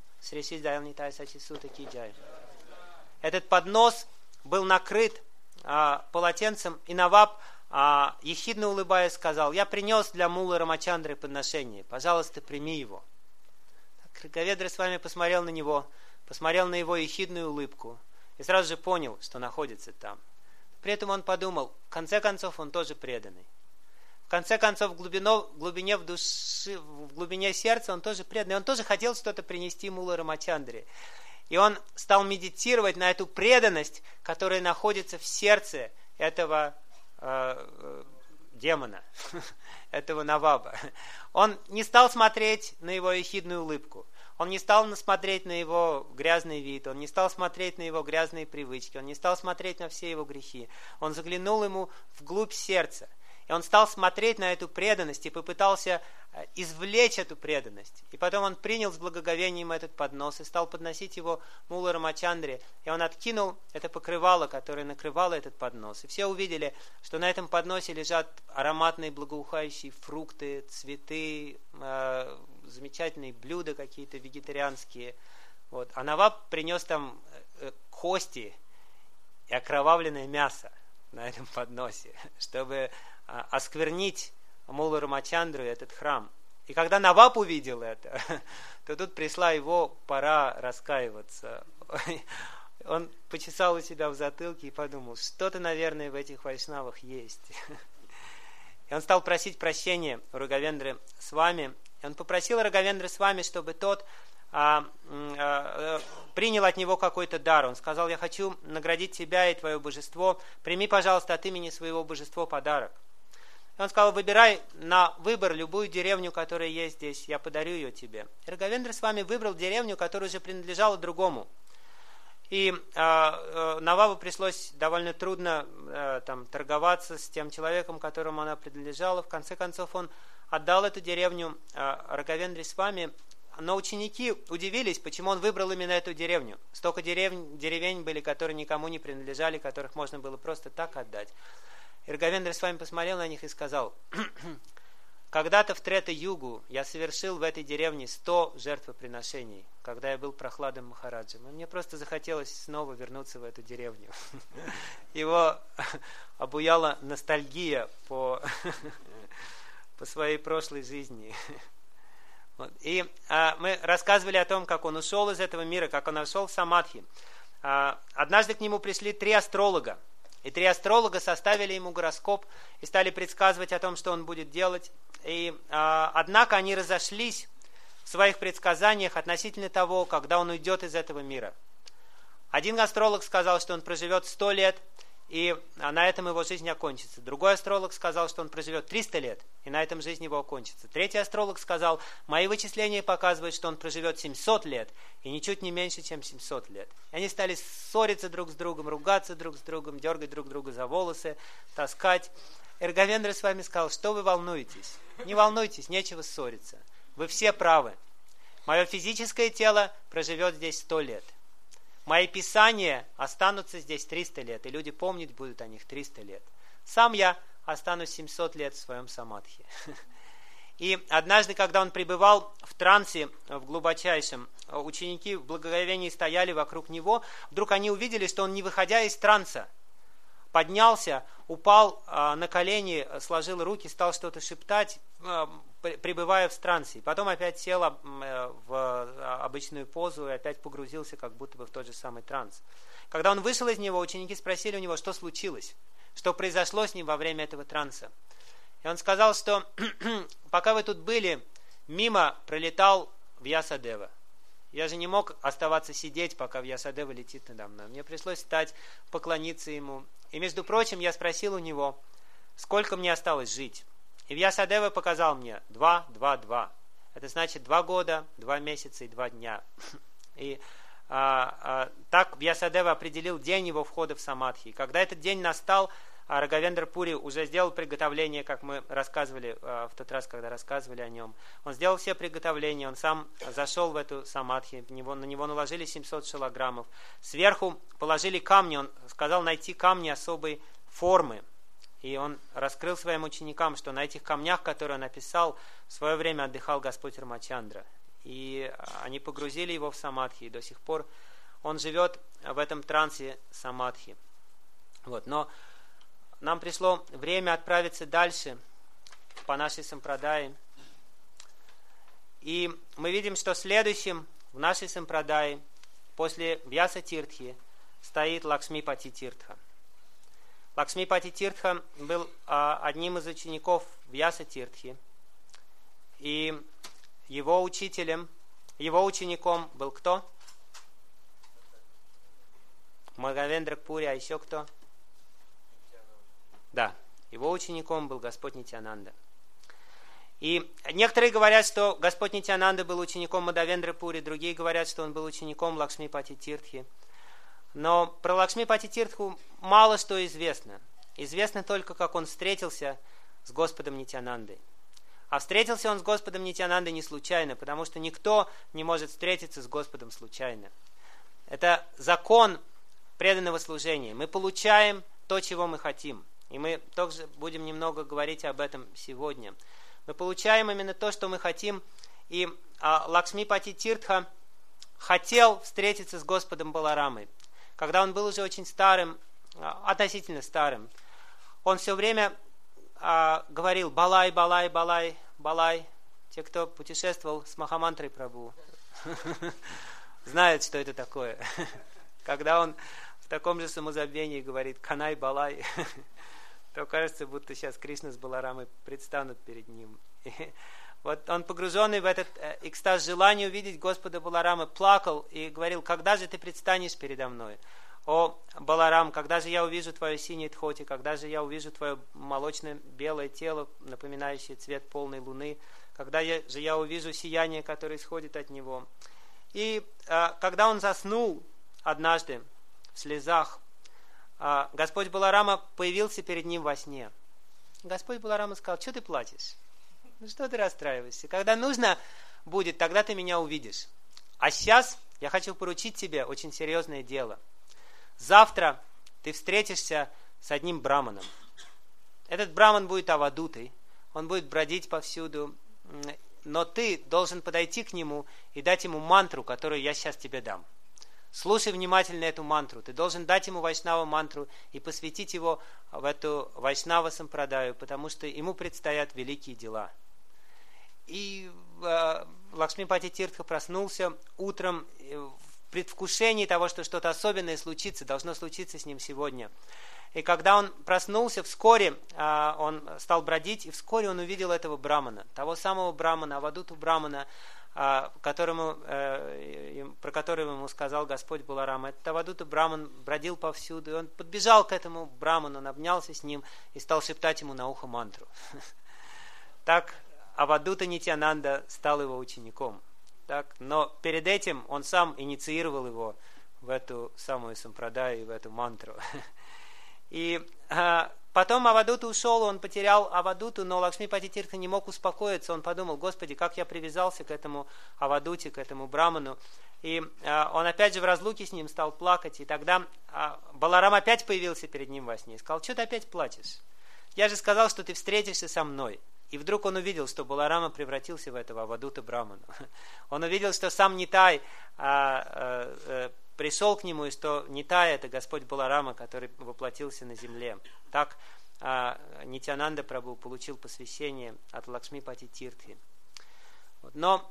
этот поднос был накрыт а, полотенцем, и Наваб, а, ехидно улыбаясь, сказал: «Я принес для Муллы Рамачандры подношение, пожалуйста, прими его». Рагавендра Свами посмотрел на него, посмотрел на его ехидную улыбку и сразу же понял, что находится там. При этом он подумал, в конце концов, он тоже преданный. В конце концов, в глубине, в глубине, в души, в глубине сердца он тоже преданный. Он тоже хотел что-то принести Мулле Рамачандре. И он стал медитировать на эту преданность, которая находится в сердце этого э, демона, этого Наваба. Он не стал смотреть на его ехидную улыбку. Он не стал смотреть на его грязный вид, он не стал смотреть на его грязные привычки, он не стал смотреть на все его грехи. Он заглянул ему вглубь сердца. И он стал смотреть на эту преданность и попытался извлечь эту преданность. И потом он принял с благоговением этот поднос и стал подносить его Мулле Рамачандре. И он откинул это покрывало, которое накрывало этот поднос. И все увидели, что на этом подносе лежат ароматные благоухающие фрукты, цветы, э, замечательные блюда какие-то вегетарианские. Вот. А Наваб принес там э, кости и окровавленное мясо на этом подносе, чтобы осквернить Муллу Рамачандру и этот храм. И когда Наваб увидел это, то тут пришла его пора раскаиваться. Он почесал у себя в затылке и подумал, что-то, наверное, в этих вайшнавах есть. И он стал просить прощения у Рагавендры Свами. И он попросил Рагавендры Свами, чтобы тот а, а, принял от него какой-то дар. Он сказал, я хочу наградить тебя и твое божество. Прими, пожалуйста, от имени своего божества подарок. И он сказал, выбирай на выбор любую деревню, которая есть здесь, я подарю ее тебе. И Рагавендра с вами выбрал деревню, которая уже принадлежала другому. И э, э, Навабу пришлось довольно трудно э, там, торговаться с тем человеком, которому она принадлежала. В конце концов, он отдал эту деревню э, Рагавендре с вами. Но ученики удивились, почему он выбрал именно эту деревню. Столько деревень, деревень были, которые никому не принадлежали, которых можно было просто так отдать. И Рагавендра с вами посмотрел на них и сказал, когда-то в Трета-югу я совершил в этой деревне сто жертвоприношений, когда я был Прохладом Махараджем. И мне просто захотелось снова вернуться в эту деревню. Его обуяла ностальгия по, по своей прошлой жизни. Вот. И а, мы рассказывали о том, как он ушел из этого мира, как он ушел в самадхи. А, однажды к нему пришли три астролога. И три астролога составили ему гороскоп и стали предсказывать о том, что он будет делать. И, а, однако они разошлись в своих предсказаниях относительно того, когда он уйдет из этого мира. Один астролог сказал, что он проживет сто лет, и на этом его жизнь окончится. Другой астролог сказал, что он проживет триста лет, и на этом жизнь его окончится. Третий астролог сказал, мои вычисления показывают, что он проживет семьсот лет, и ничуть не меньше, чем семьсот лет. И они стали ссориться друг с другом, ругаться друг с другом, дергать друг друга за волосы, таскать. И Рагавендра с вами сказал, что вы волнуетесь? Не волнуйтесь, нечего ссориться. Вы все правы. Мое физическое тело проживет здесь сто лет. Мои писания останутся здесь триста лет, и люди помнить будут о них триста лет. Сам я останусь семьсот лет в своем самадхи. И однажды, когда он пребывал в трансе, в глубочайшем, ученики в благоговении стояли вокруг него, вдруг они увидели, что он, не выходя из транса, поднялся, упал на колени, сложил руки, стал что-то шептать, пребывая в трансе. Потом опять сел в обычную позу и опять погрузился как будто бы в тот же самый транс. Когда он вышел из него, ученики спросили у него, что случилось, что произошло с ним во время этого транса. И он сказал, что пока вы тут были, мимо пролетал Вьясадева. Я же не мог оставаться сидеть, пока Вьясадева летит надо мной. Мне пришлось встать, поклониться ему. И, между прочим, я спросил у него, сколько мне осталось жить. И Вьясадева показал мне два, два, два. Это значит два года, два месяца и два дня. И а, а, так Вьясадева определил день его входа в самадхи. И когда этот день настал, а Рагавендра Пури уже сделал приготовление, как мы рассказывали а, в тот раз, когда рассказывали о нем. Он сделал все приготовления, он сам зашел в эту самадхи, на него, на него наложили семьсот шалограммов. Сверху положили камни, он сказал найти камни особой формы. И он раскрыл своим ученикам, что на этих камнях, которые он написал, в свое время отдыхал Господь Рамачандра. И они погрузили его в самадхи, и до сих пор он живет в этом трансе самадхи. Вот. Но нам пришло время отправиться дальше по нашей сампрадае. И мы видим, что следующим в нашей сампрадае после Вьяса Тиртхи стоит Лакшмипати Тиртха. Лакшмипати Тиртха был а, одним из учеников Вьяса Тиртхи. И его учителем, его учеником был кто? Мадхавендра Пури, а еще кто? Да, его учеником был Господь Нитьянанда. И некоторые говорят, что Господь Нитьянанда был учеником Мадхавендры Пури, другие говорят, что он был учеником Лакшмипати Тиртхи. Но про Лакшмипати Тиртху мало что известно. Известно только, как он встретился с Господом Нитьянандой. А встретился он с Господом Нитьянандой не случайно, потому что никто не может встретиться с Господом случайно. Это закон преданного служения. Мы получаем то, чего мы хотим. И мы также будем немного говорить об этом сегодня. Мы получаем именно то, что мы хотим. И а, Лакшмипати Тиртха хотел встретиться с Господом Баларамой. Когда он был уже очень старым, а, относительно старым, он все время а, говорил «Балай, Балай, Балай, Балай». Те, кто путешествовал с Махамантрой Прабху, знают, что это такое. Когда он в таком же самозабвении говорит «Канай, Балай», то кажется, будто сейчас Кришна с Баларамой предстанут перед ним. И вот он, погруженный в этот экстаз желания увидеть Господа Баларамы, плакал и говорил: «Когда же ты предстанешь передо мной? О, Баларам, когда же я увижу твое синее тхоти, когда же я увижу твое молочно-белое тело, напоминающее цвет полной луны, когда я, же я увижу сияние, которое исходит от него». И а, когда он заснул однажды в слезах, а, Господь Баларама появился перед ним во сне. Господь Баларама сказал: «Что ты плачешь? Ну что ты расстраиваешься? Когда нужно будет, тогда ты меня увидишь. А сейчас я хочу поручить тебе очень серьезное дело. Завтра ты встретишься с одним браманом. Этот браман будет авадутой, он будет бродить повсюду, но ты должен подойти к нему и дать ему мантру, которую я сейчас тебе дам. Слушай внимательно эту мантру. Ты должен дать ему вайшнава мантру и посвятить его в эту вайшнава сампрадаю, потому что ему предстоят великие дела». И э, Лакшмипати Тиртха проснулся утром в предвкушении того, что что-то особенное случится, должно случиться с ним сегодня. И когда он проснулся, вскоре э, он стал бродить, и вскоре он увидел этого брамана, того самого брамана, авадуту брамана, э, которому, э, про которого ему сказал Господь Баларама. Этот авадута браман бродил повсюду, и он подбежал к этому браману, он обнялся с ним и стал шептать ему на ухо мантру. Так Авадута Нитьянанда стал его учеником. Так? Но перед этим он сам инициировал его в эту самую сампрадаю, в эту мантру. И а, потом Авадута ушел, он потерял Авадуту, но Лакшмипати Тиртха не мог успокоиться. Он подумал: «Господи, как я привязался к этому Авадуте, к этому браману». И а, он опять же в разлуке с ним стал плакать. И тогда а, Баларам опять появился перед ним во сне и сказал: «Что ты опять плачешь? Я же сказал, что ты встретишься со мной». И вдруг он увидел, что Баларама превратился в этого авадута браману. Он увидел, что сам Нитай а, а, а, пришел к нему, и что Нитай — это Господь Баларама, который воплотился на земле. Так а, Нитьянанда Прабху получил посвящение от Лакшмипати Тиртхи. Но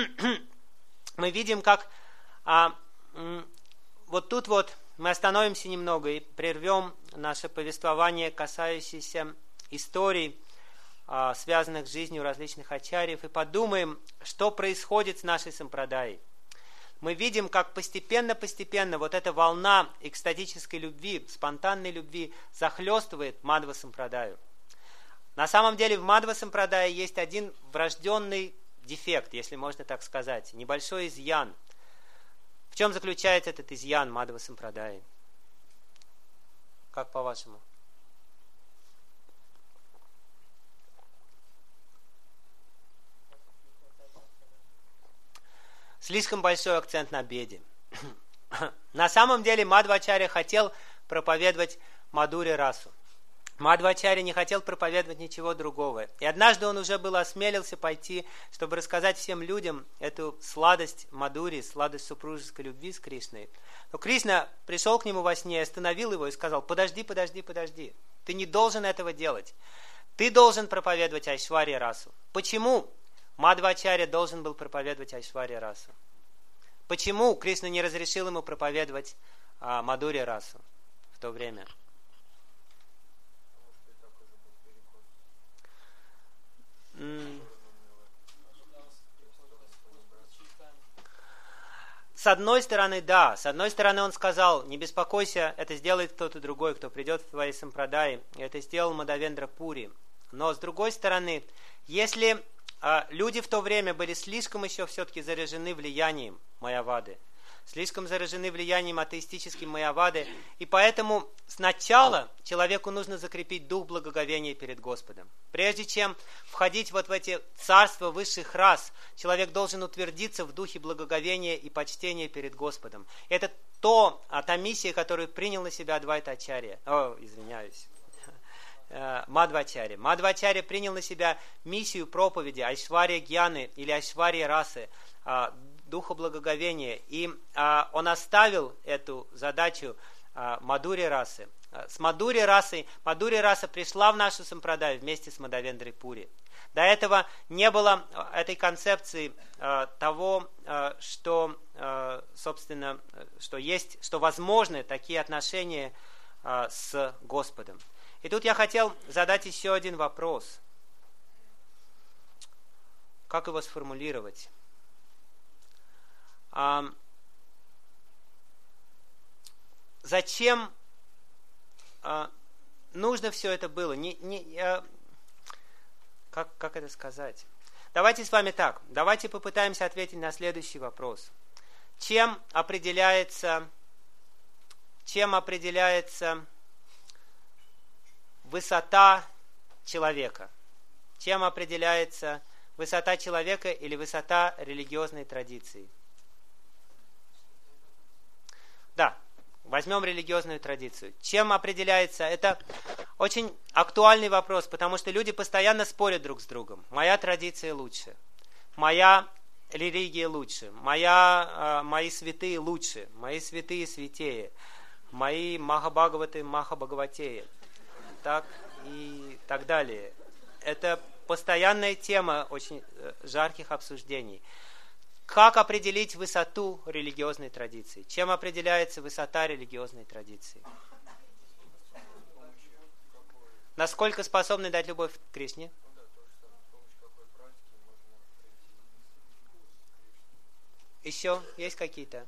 мы видим, как а, вот тут вот мы остановимся немного и прервем наше повествование, касающееся историй, связанных с жизнью различных ачарьев, и подумаем, что происходит с нашей сампрадаей. Мы видим, как постепенно-постепенно вот эта волна экстатической любви, спонтанной любви захлестывает Мадхва сампрадаю. На самом деле в Мадхва сампрадае есть один врожденный дефект, если можно так сказать, небольшой изъян. В чем заключается этот изъян Мадхва сампрадаи? Как по-вашему? Слишком большой акцент на беде. На самом деле Мадхвачарья хотел проповедовать Мадхури расу. Мадхвачарья не хотел проповедовать ничего другого. И однажды он уже было осмелился пойти, чтобы рассказать всем людям эту сладость Мадхури, сладость супружеской любви с Кришной. Но Кришна пришел к нему во сне, остановил его и сказал: «Подожди, подожди, подожди. Ты не должен этого делать. Ты должен проповедовать Айшварья расу». Почему Мадхвачарья должен был проповедовать Айшварья расу? Почему Кришна не разрешил ему проповедовать а, Мадхури расу в то время? с одной стороны, да, с одной стороны он сказал, не беспокойся, это сделает кто-то другой, кто придет в твои сампрадаи. Это сделал Мадхавендра Пури. Но с другой стороны, если а, люди в то время были слишком еще все-таки заражены влиянием майявады, слишком заражены влиянием атеистическим майявады, и поэтому сначала человеку нужно закрепить дух благоговения перед Господом. Прежде чем входить вот в эти царства высших рас, человек должен утвердиться в духе благоговения и почтения перед Господом. Это то, а, та миссия, которую принял на себя Адвайта Ачарья. О, извиняюсь. Мадхвачарья. Мадхвачарья принял на себя миссию проповеди Айшвария Гьяны или Айшвария Расы, духа благоговения. И он оставил эту задачу Мадхури Расы. С Мадхури Расой, Мадхури Раса пришла в нашу сампрадаю вместе с Мадхавендрой Пури. До этого не было этой концепции того, что, собственно, что есть, что возможны такие отношения с Господом. И тут я хотел задать еще один вопрос. Как его сформулировать? А, зачем а, нужно все это было? Не, не, а, как, как это сказать? Давайте с вами так. Давайте попытаемся ответить на следующий вопрос. Чем определяется, чем определяется высота человека? Чем определяется высота человека или высота религиозной традиции? Да, возьмем религиозную традицию. Чем определяется? Это очень актуальный вопрос, потому что люди постоянно спорят друг с другом. Моя традиция лучше, моя религия лучше, моя, мои святые лучше, мои святые святее, мои Махабхагаваты Махабхагаватеи. Так и так далее. Это постоянная тема очень жарких обсуждений. Как определить высоту религиозной традиции? Чем определяется высота религиозной традиции? Насколько способны дать любовь к Кришне? Еще есть какие-то?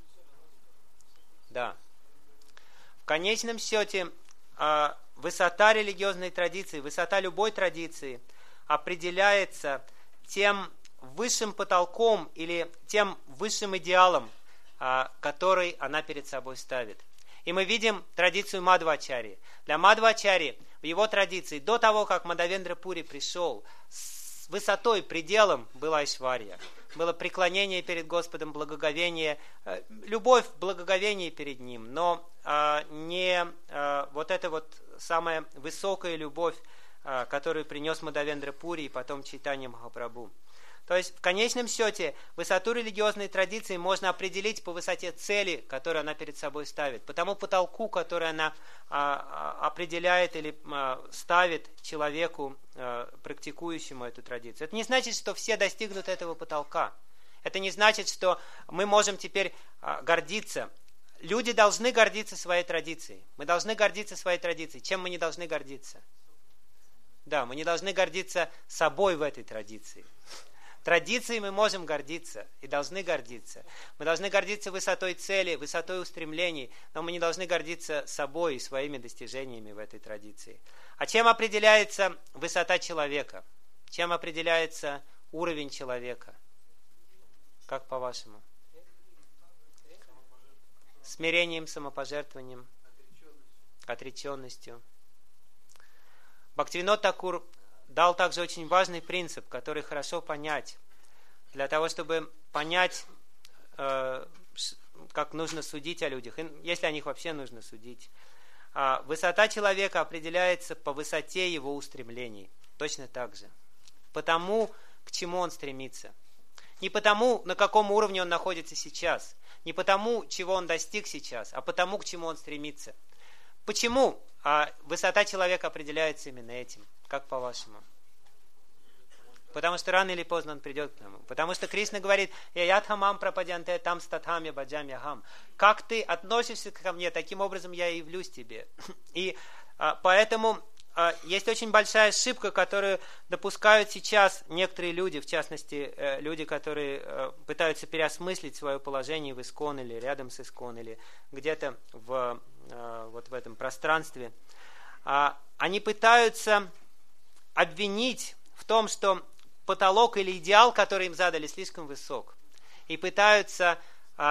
Да. В конечном счете, высота религиозной традиции, высота любой традиции определяется тем высшим потолком или тем высшим идеалом, который она перед собой ставит. И мы видим традицию Мадхвачарьи. Для Мадхвачарьи в его традиции, до того, как Мадхавендра Пури пришел, с высотой, пределом была Айшварья. Было преклонение перед Господом, благоговение, любовь, благоговение перед Ним, но а, не а, вот эта вот самая высокая любовь, а, которую принес Мадхавендра Пури и потом Чайтанья Махапрабху. То есть, в конечном счете, высоту религиозной традиции можно определить по высоте цели, которую она перед собой ставит, по тому потолку, который она а, определяет или а, ставит человеку, а, практикующему эту традицию. Это не значит, что все достигнут этого потолка. Это не значит, что мы можем теперь а, гордиться. Люди должны гордиться своей традицией. Мы должны гордиться своей традицией. Чем мы не должны гордиться? Да, мы не должны гордиться собой в этой традиции. Традицией мы можем гордиться и должны гордиться. Мы должны гордиться высотой цели, высотой устремлений, но мы не должны гордиться собой и своими достижениями в этой традиции. А чем определяется высота человека? Чем определяется уровень человека? Как по-вашему? Смирением, самопожертвованием, отреченностью. Бхактивинод Такур дал также очень важный принцип, который хорошо понять, для того, чтобы понять, э, как нужно судить о людях, если о них вообще нужно судить. А высота человека определяется по высоте его устремлений, точно так же. По тому, к чему он стремится. Не потому, на каком уровне он находится сейчас, не потому, чего он достиг сейчас, а потому, к чему он стремится. Почему а высота человека определяется именно этим? Как по-вашему? Потому что рано или поздно он придет к нам. Потому что Кришна говорит: «Ятхамам прападянте там статхам я баджам яхам». Как ты относишься ко мне, таким образом я и явлюсь тебе. И а, поэтому есть очень большая ошибка, которую допускают сейчас некоторые люди, в частности, люди, которые пытаются переосмыслить свое положение в ИСККОН или рядом с ИСККОН, или где-то в, вот в этом пространстве. Они пытаются обвинить в том, что потолок или идеал, который им задали, слишком высок. И пытаются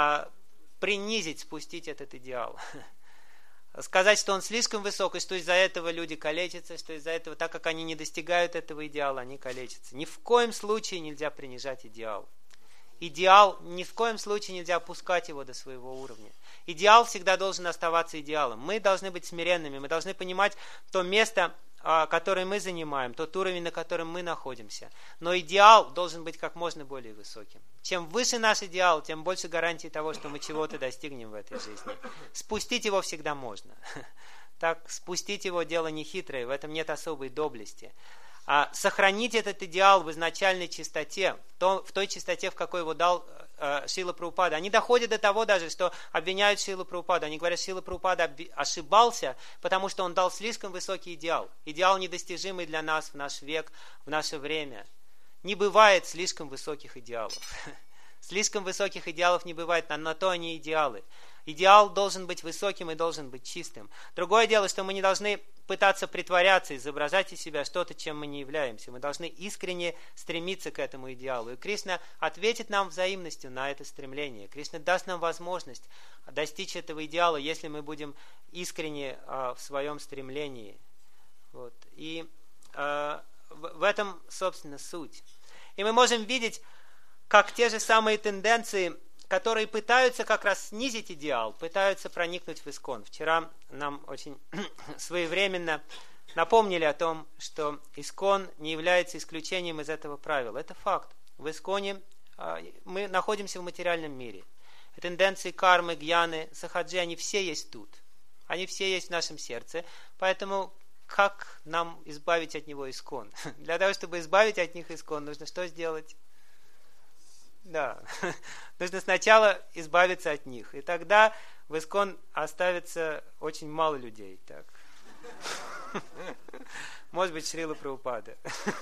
принизить, спустить этот идеал. Сказать, что он слишком высок, и что из-за этого люди калечатся, что из-за этого, так как они не достигают этого идеала, они калечатся. Ни в коем случае нельзя принижать идеал. Идеал, ни в коем случае нельзя опускать его до своего уровня. Идеал всегда должен оставаться идеалом. Мы должны быть смиренными, мы должны понимать то место, которое мы занимаем, тот уровень, на котором мы находимся. Но идеал должен быть как можно более высоким. Чем выше наш идеал, тем больше гарантии того, что мы чего-то достигнем в этой жизни. Спустить его всегда можно. Так, спустить его дело не хитрое, в этом нет особой доблести. А сохранить этот идеал в изначальной чистоте, в, в той чистоте, в какой его дал э, Шрила Прабхупада. Они доходят до того даже, что обвиняют Шрилу Прабхупаду. Они говорят, Шрила Прабхупада ошибался, потому что он дал слишком высокий идеал. Идеал недостижимый для нас в наш век, в наше время. Не бывает слишком высоких идеалов. Слишком высоких идеалов не бывает, на то они идеалы. Идеал должен быть высоким и должен быть чистым. Другое дело, что мы не должны пытаться притворяться, изображать из себя что-то, чем мы не являемся. Мы должны искренне стремиться к этому идеалу. И Кришна ответит нам взаимностью на это стремление. Кришна даст нам возможность достичь этого идеала, если мы будем искренне э, в своем стремлении. Вот. И э, в, в этом, собственно, суть. И мы можем видеть, как те же самые тенденции, которые пытаются как раз снизить идеал, пытаются проникнуть в ИСККОН. Вчера нам очень своевременно напомнили о том, что ИСККОН не является исключением из этого правила. Это факт. В ИСККОНе мы находимся в материальном мире. Тенденции кармы, гьяны, сахаджи, они все есть тут. Они все есть в нашем сердце. Поэтому как нам избавить от него ИСККОН? Для того, чтобы избавить от них ИСККОН, нужно что сделать? Да, нужно сначала избавиться от них. И тогда в ИСККОН оставится очень мало людей. Так. Может быть, Шрила Прабхупада.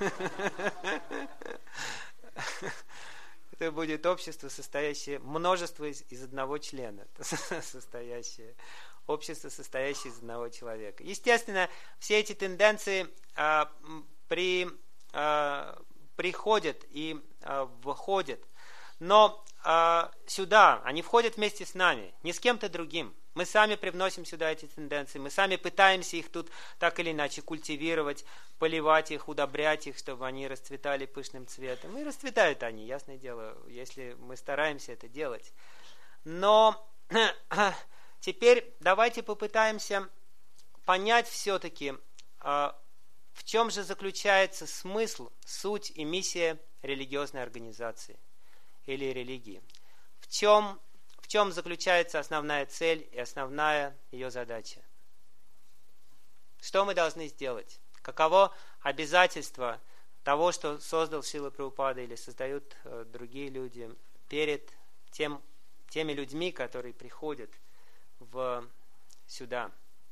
Это будет общество, состоящее, множество из, из одного члена. Состоящее, общество, состоящее из одного человека. Естественно, все эти тенденции а, при, а, приходят и а, выходят. Но э, сюда они входят вместе с нами, не с кем-то другим. Мы сами привносим сюда эти тенденции, мы сами пытаемся их тут так или иначе культивировать, поливать их, удобрять их, чтобы они расцветали пышным цветом. И расцветают они, ясное дело, если мы стараемся это делать. Но теперь давайте попытаемся понять все-таки, э, в чем же заключается смысл, суть и миссия религиозной организации или религии. В чем, в чем заключается основная цель и основная ее задача? Что мы должны сделать? Каково обязательство того, что создал Шрила Прабхупада или создают э, другие люди перед тем, теми людьми, которые приходят в, сюда?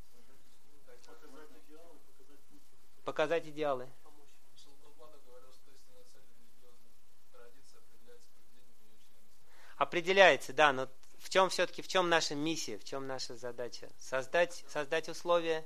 Показать идеалы. Определяется, да, но в чем все-таки, в чем наша миссия, в чем наша задача? Создать, создать условия.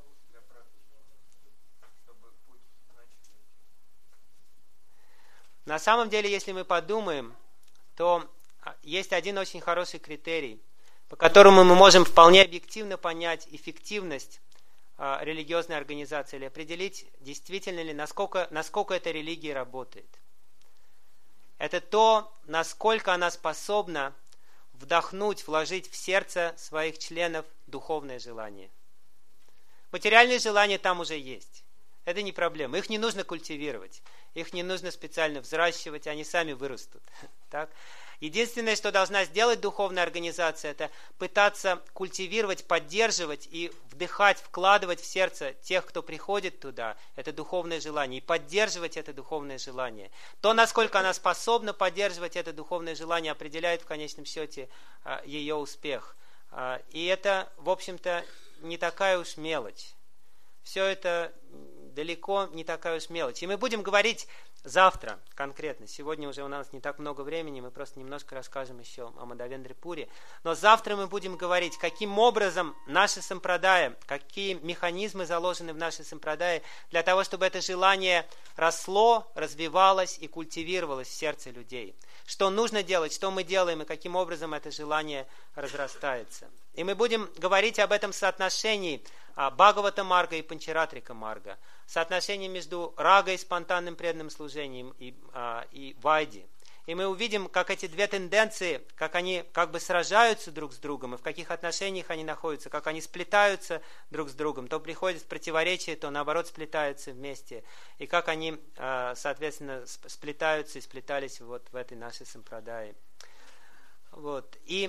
На самом деле, если мы подумаем, то есть один очень хороший критерий, по которому мы можем вполне объективно понять эффективность а, религиозной организации или определить, действительно ли, насколько, насколько эта религия работает. Это то, насколько она способна вдохнуть, вложить в сердце своих членов духовное желание. Материальные желания там уже есть. Это не проблема. Их не нужно культивировать. Их не нужно специально взращивать. Они сами вырастут. Так? Единственное, что должна сделать духовная организация, это пытаться культивировать, поддерживать и вдыхать, вкладывать в сердце тех, кто приходит туда, это духовное желание, и поддерживать это духовное желание. То, насколько она способна поддерживать это духовное желание, определяет в конечном счете ее успех. И это, в общем-то, не такая уж мелочь. все это далеко не такая уж мелочь. И мы будем говорить завтра конкретно. Сегодня уже у нас не так много времени, мы просто немножко расскажем еще о Мадхавендре Пури. Но завтра мы будем говорить, каким образом наши сампрадая, какие механизмы заложены в наши сампрадая для того, чтобы это желание росло, развивалось и культивировалось в сердце людей. Что нужно делать, что мы делаем и каким образом это желание разрастается. И мы будем говорить об этом соотношении Бхагавата Марга и Панчаратрика Марга, соотношение между рагой, спонтанным преданным служением, и, а, и вайди. И мы увидим, как эти две тенденции, как они как бы сражаются друг с другом, и в каких отношениях они находятся, как они сплетаются друг с другом, то приходят в противоречие, то наоборот сплетаются вместе, и как они, а, соответственно, сплетаются и сплетались вот в этой нашей сампрадае. Вот. И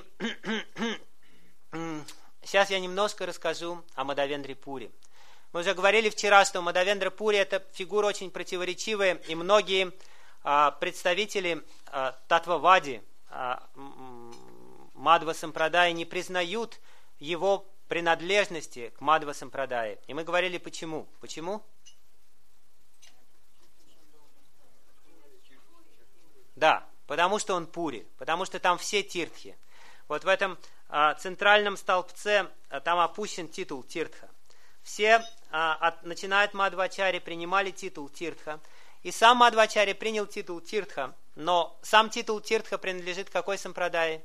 сейчас я немножко расскажу о Мадхавендре Пури. Мы уже говорили вчера, что Мадхавендра Пури – это фигура очень противоречивая, и многие а, представители а, Татвавади, а, Мадхва Сампрадая, не признают его принадлежности к Мадхва Сампрадае. И мы говорили, почему. Почему? Да, потому что он Пури, потому что там все тиртхи. Вот в этом а, центральном столбце а, там опущен титул Тиртха. Все, а, от, начиная от Мадхвачари, принимали титул Тиртха. И сам Мадхвачари принял титул Тиртха, но сам титул Тиртха принадлежит какой сампрадае?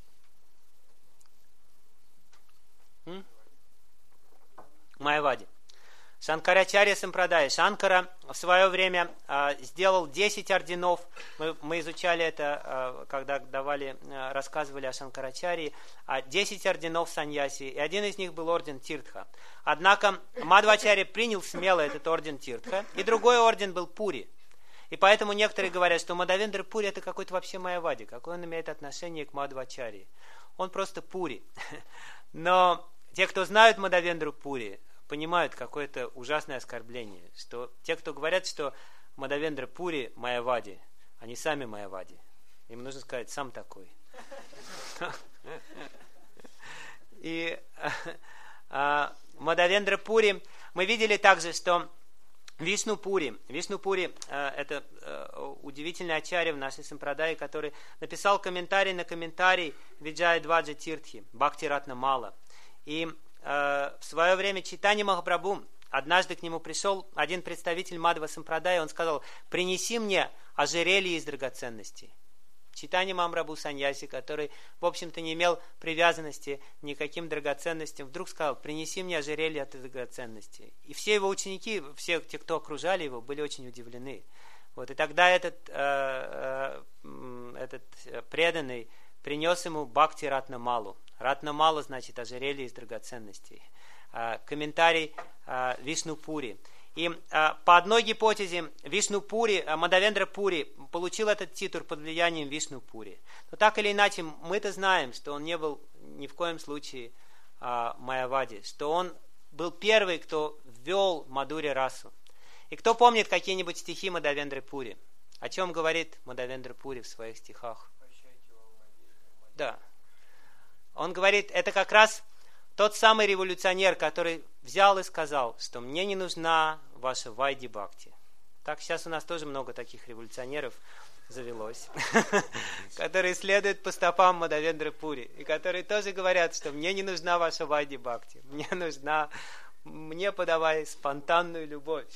М? Майявади. Шанкарачарья Сампрадая. Шанкара в свое время а, сделал десять орденов. Мы, мы изучали это, а, когда давали, а, рассказывали о Шанкарачарье. А, десять орденов саньяси. И один из них был орден Тиртха. Однако Мадхвачарья принял смело этот орден Тиртха. И другой орден был Пури. И поэтому некоторые говорят, что Мадхавендра Пури это какой-то вообще Майявади. Какое он имеет отношение к Мадхвачарье? Он просто Пури. Но те, кто знают Мадхавендру Пури, понимают какое-то ужасное оскорбление, что те, кто говорят, что Мадхавендра Пури Майявади, они сами Майявади. Им нужно сказать, сам такой. И Мадхавендра Пури, мы видели также, что Вишну Пури, Вишну Пури это удивительный ачарья в нашей сампрадае, который написал комментарий на комментарий Виджая Дваджа Тиртхи, Бхакти Ратна Мала. И в свое время Чайтанья Махапрабху, однажды к нему пришел один представитель Мадхва Сампрадая, он сказал, принеси мне ожерелье из драгоценностей. Чайтанья Махапрабху саньяси, который, в общем-то, не имел привязанности ни к каким драгоценностям, вдруг сказал, принеси мне ожерелье от драгоценностей. И все его ученики, все те, кто окружали его, были очень удивлены. Вот, и тогда этот, э, э, этот преданный принес ему Бхакти Ратна Малу. Ратна Мала значит ожерелье из драгоценностей. А, комментарий а, Вишну Пури. И а, по одной гипотезе Вишну Пури, а, Мадхавендра Пури получил этот титул под влиянием Вишну Пури. Но так или иначе, мы-то знаем, что он не был ни в коем случае а, Майявади, что он был первый, кто ввел Мадхурья расу. И кто помнит какие-нибудь стихи Мадхавендры Пури? О чем говорит Мадхавендра Пури в своих стихах? Да. Он говорит, это как раз тот самый революционер, который взял и сказал, что мне не нужна ваша Вайди Бхакти. Так, сейчас у нас тоже много таких революционеров завелось, которые следуют по стопам Мадхавендры Пури, и которые тоже говорят, что мне не нужна ваша Вайди Бхакти, мне нужна, мне подавай спонтанную любовь.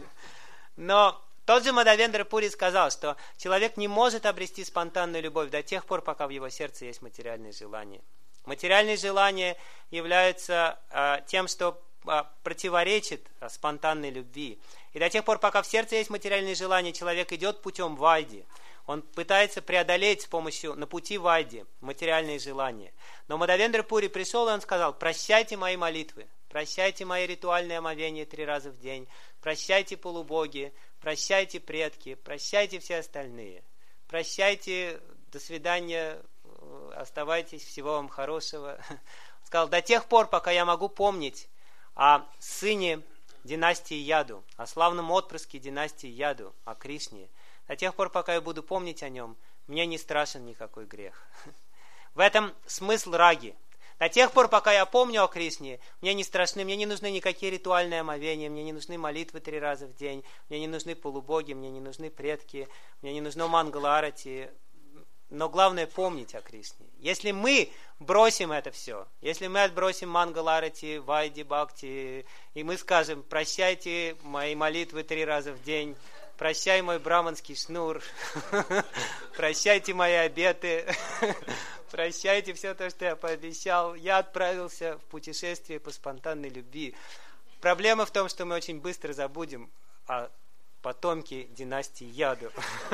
Но тот же Мадхавендра Пури сказал, что человек не может обрести спонтанную любовь до тех пор, пока в его сердце есть материальные желания. Материальные желания являются а, тем, что а, противоречит а, спонтанной любви. И до тех пор, пока в сердце есть материальные желания, человек идет путем вайди. Он пытается преодолеть с помощью, на пути вайди, материальные желания. Но Мадхавендра Пури пришел, и он сказал, прощайте мои молитвы, прощайте мои ритуальные омовения три раза в день, прощайте полубоги, прощайте предки, прощайте все остальные. Прощайте, до свидания, оставайтесь, всего вам хорошего. Он сказал, до тех пор, пока я могу помнить о сыне династии Яду, о славном отпрыске династии Яду, о Кришне, до тех пор, пока я буду помнить о нем, мне не страшен никакой грех. В этом смысл раги. До тех пор, пока я помню о Кришне, мне не страшны, мне не нужны никакие ритуальные омовения, мне не нужны молитвы три раза в день, мне не нужны полубоги, мне не нужны предки, мне не нужно мангала-арати. Но главное помнить о Кришне. Если мы бросим это все, если мы отбросим мангала-арати, вайди, бхакти, и мы скажем: прощайте мои молитвы три раза в день, прощай мой браманский шнур, прощайте мои обеты, прощайте все то, что я пообещал. Я отправился в путешествие по спонтанной любви. Проблема в том, что мы очень быстро забудем о потомке династии Яду.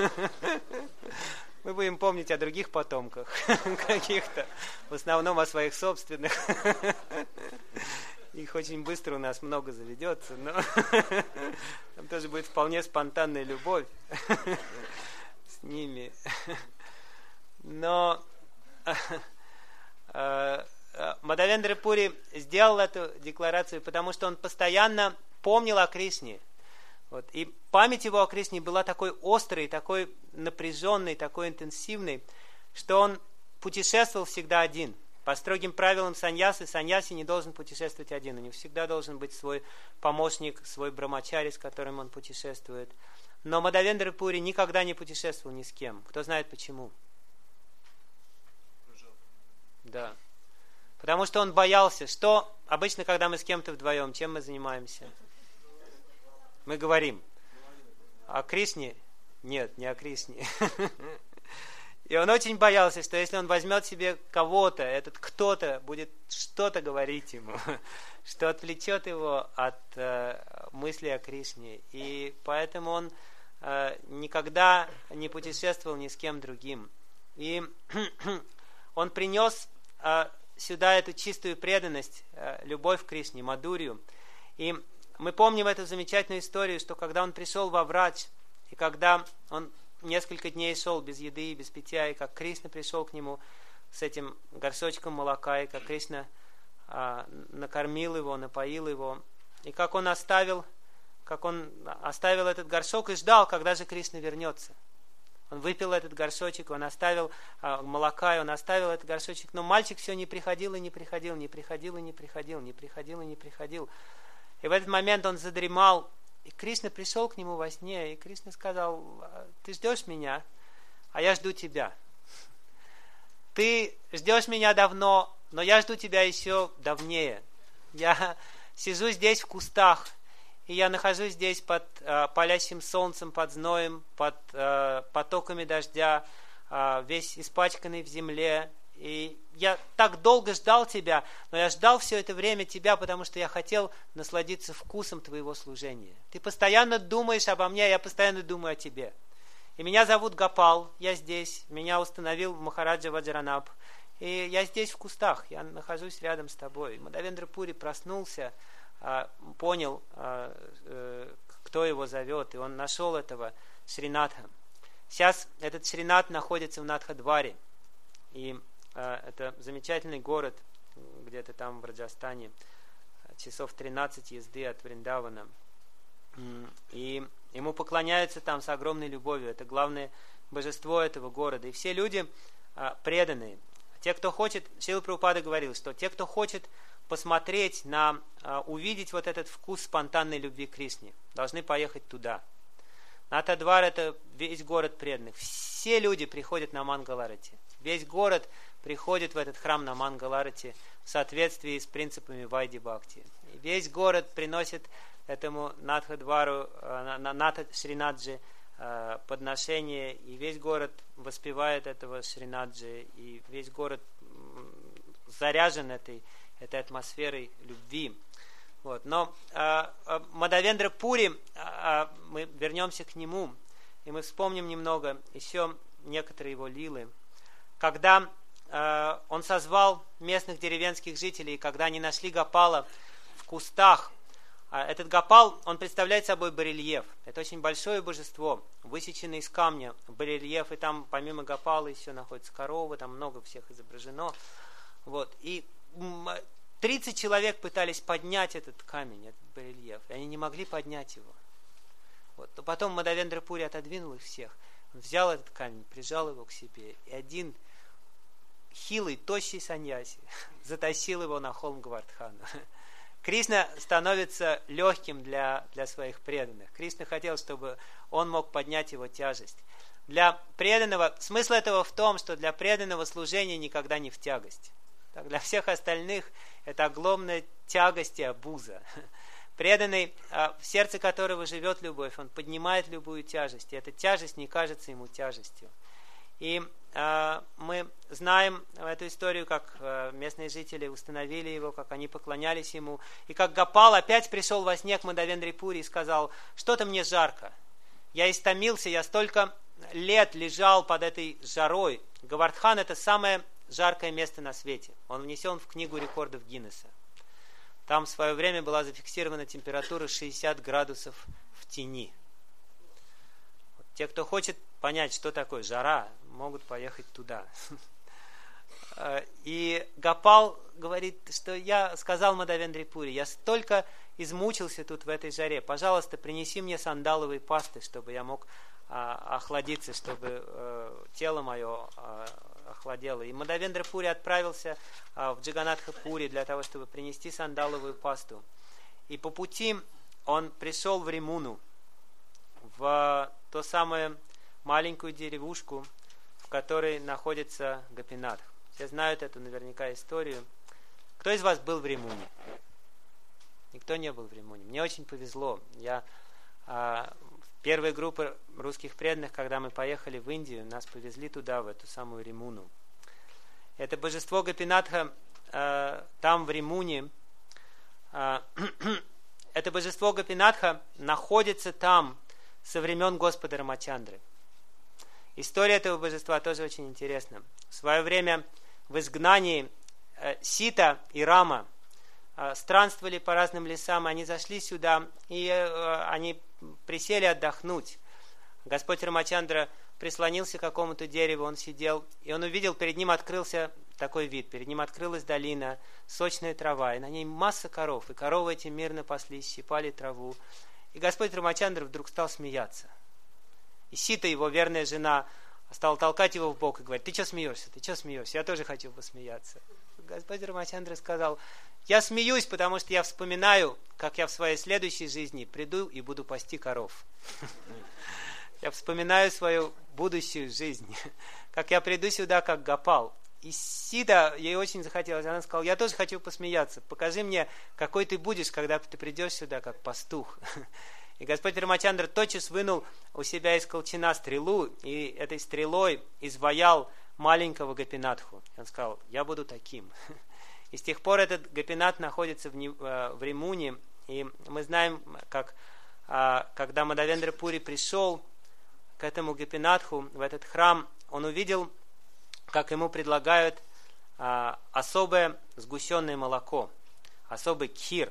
Мы будем помнить о других потомках, каких-то, в основном о своих собственных. Их очень быстро у нас много заведется, но там тоже будет вполне спонтанная любовь с ними. Но Мадхавендра Пури сделал эту декларацию, потому что он постоянно помнил о Кришне. Вот. И память его о Кришне была такой острой, такой напряженной, такой интенсивной, что он путешествовал всегда один. По строгим правилам саньясы, саньяси не должен путешествовать один. У него всегда должен быть свой помощник, свой брамачари, с которым он путешествует. Но Мадхавендра Пури никогда не путешествовал ни с кем. Кто знает почему? Да. Потому что он боялся, что обычно, когда мы с кем-то вдвоем, чем мы занимаемся? Мы говорим о Кришне? Нет, не о Кришне. И он очень боялся, что если он возьмет себе кого-то, этот кто-то будет что-то говорить ему, что отвлечет его от э, мысли о Кришне. И поэтому он э, никогда не путешествовал ни с кем другим. И он принес э, сюда эту чистую преданность, э, любовь к Кришне, мадурью. И мы помним эту замечательную историю, что когда он пришел во Врадж, и когда он несколько дней шел без еды и без питья, и как Кришна пришел к нему с этим горшочком молока, и как Кришна а, накормил его, напоил его, и как он оставил, как он оставил этот горшок и ждал, когда же Кришна вернется. Он выпил этот горшочек, он оставил а, молока, и он оставил этот горшочек, но мальчик все не приходил и не приходил, не приходил и не приходил, не приходил и не приходил. И в этот момент он задремал, и Кришна пришел к нему во сне, и Кришна сказал: ты ждешь меня, а я жду тебя. Ты ждешь меня давно, но я жду тебя еще давнее. Я сижу здесь в кустах, и я нахожусь здесь под э, палящим солнцем, под зноем, под э, потоками дождя, э, весь испачканный в земле. И я так долго ждал тебя, но я ждал все это время тебя, потому что я хотел насладиться вкусом твоего служения. Ты постоянно думаешь обо мне, а я постоянно думаю о тебе. И меня зовут Гопал, я здесь, меня установил Махараджа Ваджранабх, и я здесь в кустах, я нахожусь рядом с тобой. Мадхавендра Пури проснулся, понял, кто его зовет, и он нашел этого Шринатха. Сейчас этот Шринат находится в Надхадваре, и это замечательный город, где-то там в Раджастане, часов тринадцать езды от Вриндавана. И ему поклоняются там с огромной любовью. Это главное божество этого города. И все люди преданные. Те, кто хочет, Шрила Прабхупада говорил, что те, кто хочет посмотреть на, увидеть вот этот вкус спонтанной любви к Кришне, должны поехать туда. Надхадвар — это весь город преданных. Все люди приходят на Мангаларати. Весь город приходит в этот храм на Мангаларати в соответствии с принципами Вайди Бхакти. И весь город приносит этому Надхадвару, Надха Шринаджи подношение, и весь город воспевает этого Шринаджи, и весь город заряжен этой, этой атмосферой любви. Вот. Но а, а, Мадхавендра Пури, а, а, мы вернемся к нему, и мы вспомним немного еще некоторые его лилы. Когда э, он созвал местных деревенских жителей, когда они нашли Гопала в кустах, э, этот Гопал, он представляет собой барельеф. Это очень большое божество, высеченное из камня, барельеф, и там помимо Гопала еще находится корова, там много всех изображено. Вот. И тридцать человек пытались поднять этот камень, этот барельеф, и они не могли поднять его. Вот. Но потом Мадхавендра Пури отодвинул их всех, он взял этот камень, прижал его к себе, и один хилый, тощий саньяси затащил его на холм Говардхану. Кришна становится легким для, для своих преданных. Кришна хотел, чтобы он мог поднять его тяжесть. Для преданного, смысл этого в том, что для преданного служение никогда не в тягость. Так, для всех остальных это огромная тягость и обуза. Преданный, в сердце которого живет любовь, он поднимает любую тяжесть, и эта тяжесть не кажется ему тяжестью. И э, мы знаем эту историю, как э, местные жители установили его, как они поклонялись ему, и как Гопал опять пришел во сне к Мадавендре Пури и сказал: что-то мне жарко, я истомился, я столько лет лежал под этой жарой. Говардхан — это самое жаркое место на свете, он внесен в книгу рекордов Гиннесса. Там в свое время была зафиксирована температура шестьдесят градусов в тени. Вот те, кто хочет понять, что такое жара, могут поехать туда. И Гопал говорит, что я сказал Мадавендре Пури: я столько измучился тут в этой жаре, пожалуйста, принеси мне сандаловой пасты, чтобы я мог а, охладиться, чтобы а, тело мое а, охладело. И Мадавендра Пури отправился а, в Джаганатха-Пури для того, чтобы принести сандаловую пасту. И по пути он пришел в Римуну, в то самое маленькую деревушку, в которой находится Гопинатх. Все знают эту наверняка историю. Кто из вас был в Римуне? Никто не был в Римуне. Мне очень повезло. Я а, в первой группе русских преданных, когда мы поехали в Индию, нас повезли туда, в эту самую Римуну. Это божество Гопинатха а, там в Римуне. А, это божество Гопинатха находится там со времен Господа Рамачандры. История этого божества тоже очень интересна. В свое время в изгнании э, Сита и Рама э, странствовали по разным лесам, они зашли сюда, и э, они присели отдохнуть. Господь Рамачандра прислонился к какому-то дереву, он сидел, и он увидел, перед ним открылся такой вид, перед ним открылась долина, сочная трава, и на ней масса коров, и коровы эти мирно паслись, щипали траву. И Господь Рамачандра вдруг стал смеяться. И Сита, его верная жена, стала толкать его в бок и говорит: ты что смеешься, ты что смеешься, я тоже хочу посмеяться. Господь Рамачандра сказал: я смеюсь, потому что я вспоминаю, как я в своей следующей жизни приду и буду пасти коров. Я вспоминаю свою будущую жизнь, как я приду сюда как Гопал. И Сита, ей очень захотелось, она сказала: я тоже хочу посмеяться, покажи мне, какой ты будешь, когда ты придешь сюда как пастух. И Господь Рамачандра тотчас вынул у себя из колчана стрелу, и этой стрелой изваял маленького Гопинатху. Он сказал: я буду таким. И с тех пор этот Гопинат находится в, в Римуне, и мы знаем, как когда Мадавендра Пури пришел к этому Гопинатху, в этот храм, он увидел, как ему предлагают особое сгущенное молоко, особый кхир.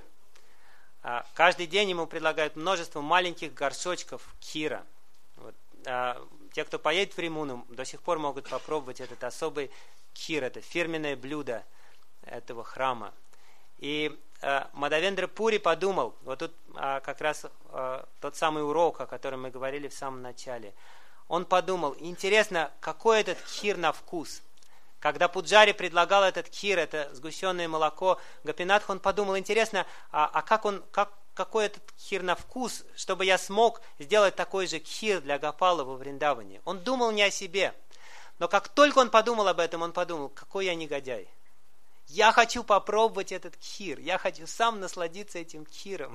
Каждый день ему предлагают множество маленьких горшочков кхира. Вот. Те, кто поедет в Римуну, до сих пор могут попробовать этот особый кхир, это фирменное блюдо этого храма. И э, Мадавендра Пури подумал, вот тут э, как раз э, тот самый урок, о котором мы говорили в самом начале. Он подумал: интересно, какой этот кхир на вкус? Когда Пуджари предлагал этот кхир, это сгущенное молоко Гопинатху, он подумал: интересно, а, а как он, как, какой этот кхир на вкус, чтобы я смог сделать такой же кхир для Гопала во Вриндаване? Он думал не о себе. Но как только он подумал об этом, он подумал: какой я негодяй. Я хочу попробовать этот кхир, я хочу сам насладиться этим кхиром.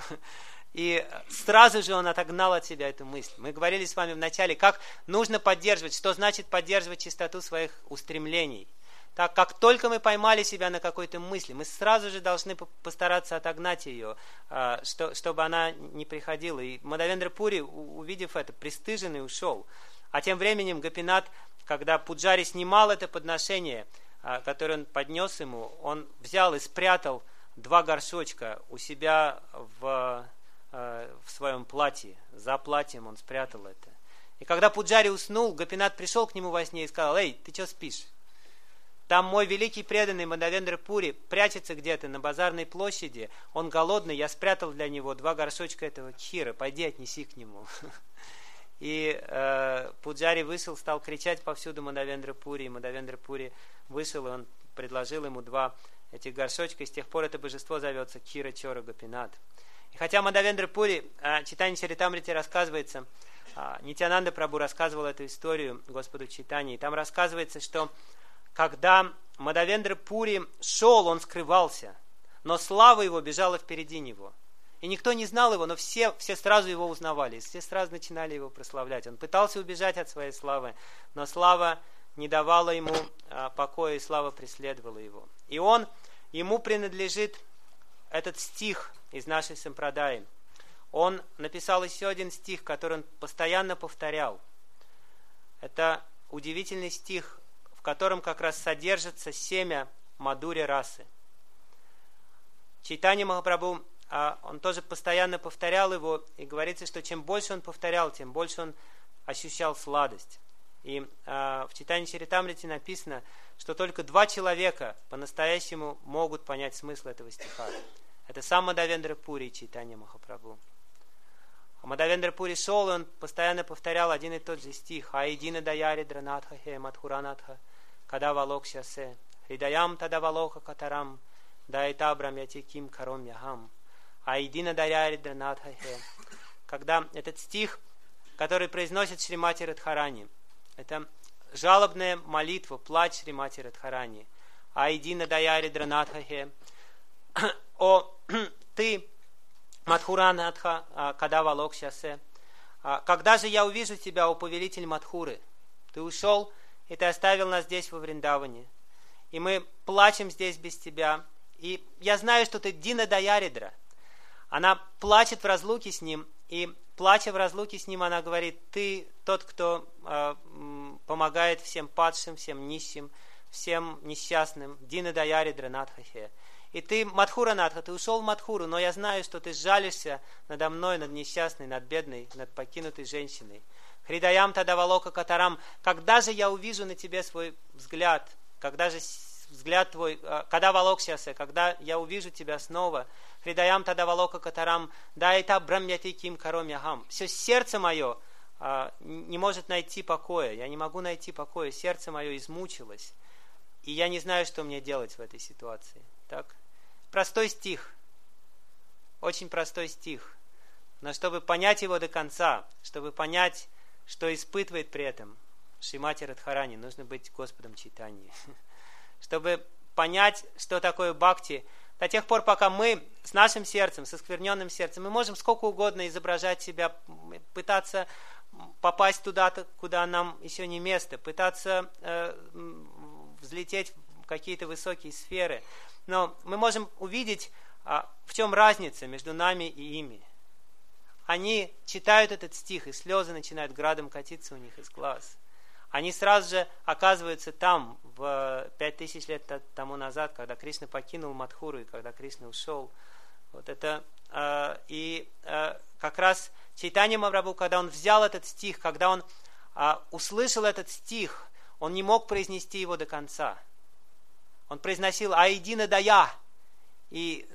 И сразу же он отогнал от себя эту мысль. Мы говорили с вами в начале, как нужно поддерживать, что значит поддерживать чистоту своих устремлений. Так как только мы поймали себя на какой-то мысли, мы сразу же должны постараться отогнать ее, чтобы она не приходила. И Мадавендра Пури, увидев это, пристыженный, ушел. А тем временем Гопинат, когда Пуджари снимал это подношение, которое он поднес ему, он взял и спрятал два горшочка у себя в, в своем платье. За платьем он спрятал это. И когда Пуджари уснул, Гопинат пришел к нему во сне и сказал: эй, ты что спишь? Там мой великий преданный Мадавендра Пури прячется где-то на базарной площади, он голодный, я спрятал для него два горшочка этого кхира, пойди отнеси к нему. И э, Пуджари вышел, стал кричать повсюду Мадавендра Пури. И Мадавендра Пури вышел, и он предложил ему два этих горшочка. И с тех пор это божество зовется Кира Чора Гопинат. И хотя Мадавендра Пури, э, Чайтанья Чаритамрите рассказывается, э, Нитьянанда Прабху рассказывал эту историю Господу Чайтанье. И там рассказывается, что когда Мадавендра Пури шел, он скрывался, но слава его бежала впереди него. И никто не знал его, но все, все сразу его узнавали, все сразу начинали его прославлять. Он пытался убежать от своей славы, но слава не давала ему а, покоя, и слава преследовала его. И он, ему принадлежит этот стих из нашей сампрадаи. Он написал еще один стих, который он постоянно повторял. Это удивительный стих, в котором как раз содержится семя Мадхури расы. Чайтанья Махапрабху, он тоже постоянно повторял его, и говорится, что чем больше он повторял, тем больше он ощущал сладость. И в Чайтанья Чаритамрите написано, что только два человека по-настоящему могут понять смысл этого стиха. Это сам Мадавендра Пури и Чайтанья Махапрабху. А Мадавендра Пури шел, и он постоянно повторял один и тот же стих. «Аидина даяри дранатха хе мадхуранатха кадавалок шасе хридаям тадавалока катарам дайтабрам ятиким каром яхам». Аидина даяри дранатха хе. Когда этот стих, который произносит Шримати Радхарани, это жалобная молитва, плач Шримати Радхарани. Аидина даяри дранатха хе. О, ты, Мадхуранатха, кадавалок шасе, когда же я увижу тебя, о повелитель Мадхуры? Ты ушел, и ты оставил нас здесь во Вриндаване. И мы плачем здесь без тебя. И я знаю, что ты Дина Даяридра. Она плачет в разлуке с ним, и плача в разлуке с ним, она говорит: ты тот, кто э, помогает всем падшим, всем нищим, всем несчастным. Дина Даяридра Надхахе. И ты, Мадхура Надха, ты ушел в Мадхуру, но я знаю, что ты жалишься надо мной, над несчастной, над бедной, над покинутой женщиной. Хридаям Тадавалока Катарам, когда же я увижу на тебе свой взгляд, когда же взгляд твой, когда Валокшасе, когда я увижу тебя снова, Хридаям Тадавалока Катарам, да это брамьяти ким каром яхам. Все сердце мое а, не может найти покоя, я не могу найти покоя, сердце мое измучилось, и я не знаю, что мне делать в этой ситуации. Так? Простой стих, очень простой стих, но чтобы понять его до конца, чтобы понять, что испытывает при этом Шримати Радхарани, нужно быть Господом Чайтаньи. Чтобы понять, что такое бхакти, до тех пор, пока мы с нашим сердцем, со скверненным сердцем, мы можем сколько угодно изображать себя, пытаться попасть туда, куда нам еще не место, пытаться э, взлететь в какие-то высокие сферы. Но мы можем увидеть, а, в чем разница между нами и ими. Они читают этот стих, и слезы начинают градом катиться у них из глаз. Они сразу же оказываются там, в пять тысяч лет тому назад, когда Кришна покинул Мадхуру, и когда Кришна ушел. Вот это, э, и э, как раз Чайтанья Махапрабху, когда он взял этот стих, когда он э, услышал этот стих, он не мог произнести его до конца. Он произносил «Аидина дая», и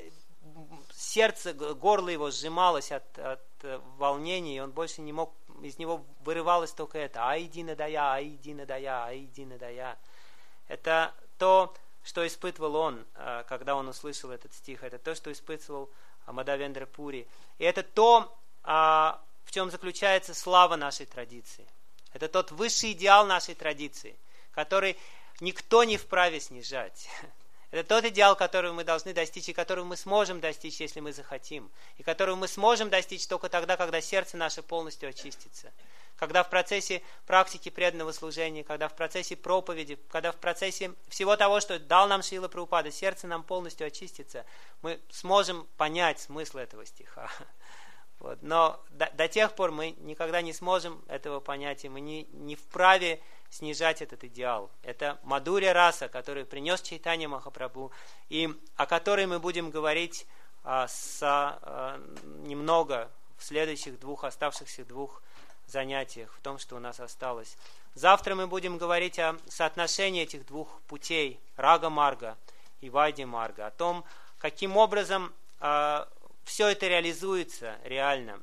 сердце, горло его сжималось от, от волнения, и он больше не мог, из него вырывалось только это «Аидина дая, аидина дая, аидина дая». Это то, что испытывал он, когда он услышал этот стих, это то, что испытывал Мадавендра Пури. И это то, в чем заключается слава нашей традиции. Это тот высший идеал нашей традиции, который никто не вправе снижать. Это тот идеал, которого мы должны достичь, и которого мы сможем достичь, если мы захотим. И которого мы сможем достичь только тогда, когда сердце наше полностью очистится. Когда в процессе практики преданного служения, когда в процессе проповеди, когда в процессе всего того, что дал нам Шрила Прабхупада, сердце нам полностью очистится, мы сможем понять смысл этого стиха. Вот. Но до, до тех пор мы никогда не сможем этого понять, и мы не, не вправе снижать этот идеал. Это Мадхурья раса, которую принес Чайтанья Махапрабху, и о которой мы будем говорить а, с, а, немного в следующих двух, оставшихся двух занятиях, в том, что у нас осталось. Завтра мы будем говорить о соотношении этих двух путей, Рага-марга и Вайдья-марга, о том, каким образом а, все это реализуется реально.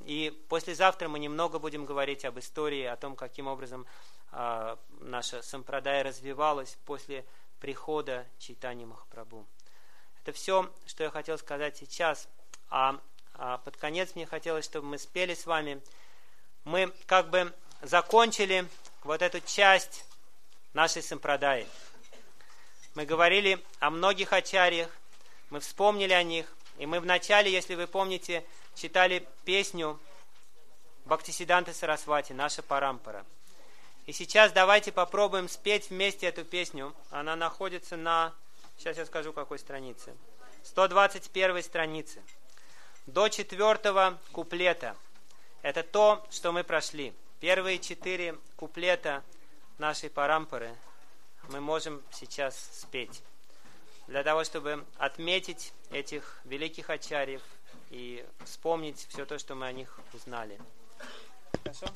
И послезавтра мы немного будем говорить об истории, о том, каким образом э, наша сампрадая развивалась после прихода Чайтаньи Махапрабху. Это все, что я хотел сказать сейчас. А, а под конец мне хотелось, чтобы мы спели с вами. Мы как бы закончили вот эту часть нашей сампрадаи. Мы говорили о многих ачарьях, мы вспомнили о них. И мы вначале, если вы помните, читали песню Бхактисиддханты Сарасвати «Наша Парампара». И сейчас давайте попробуем спеть вместе эту песню. Она находится на, сейчас я скажу, какой странице. сто двадцать первой странице. До четвертого куплета. Это то, что мы прошли. Первые четыре куплета нашей Парампары мы можем сейчас спеть. Для того, чтобы отметить этих великих ачарьев и вспомнить все то, что мы о них узнали. Хорошо?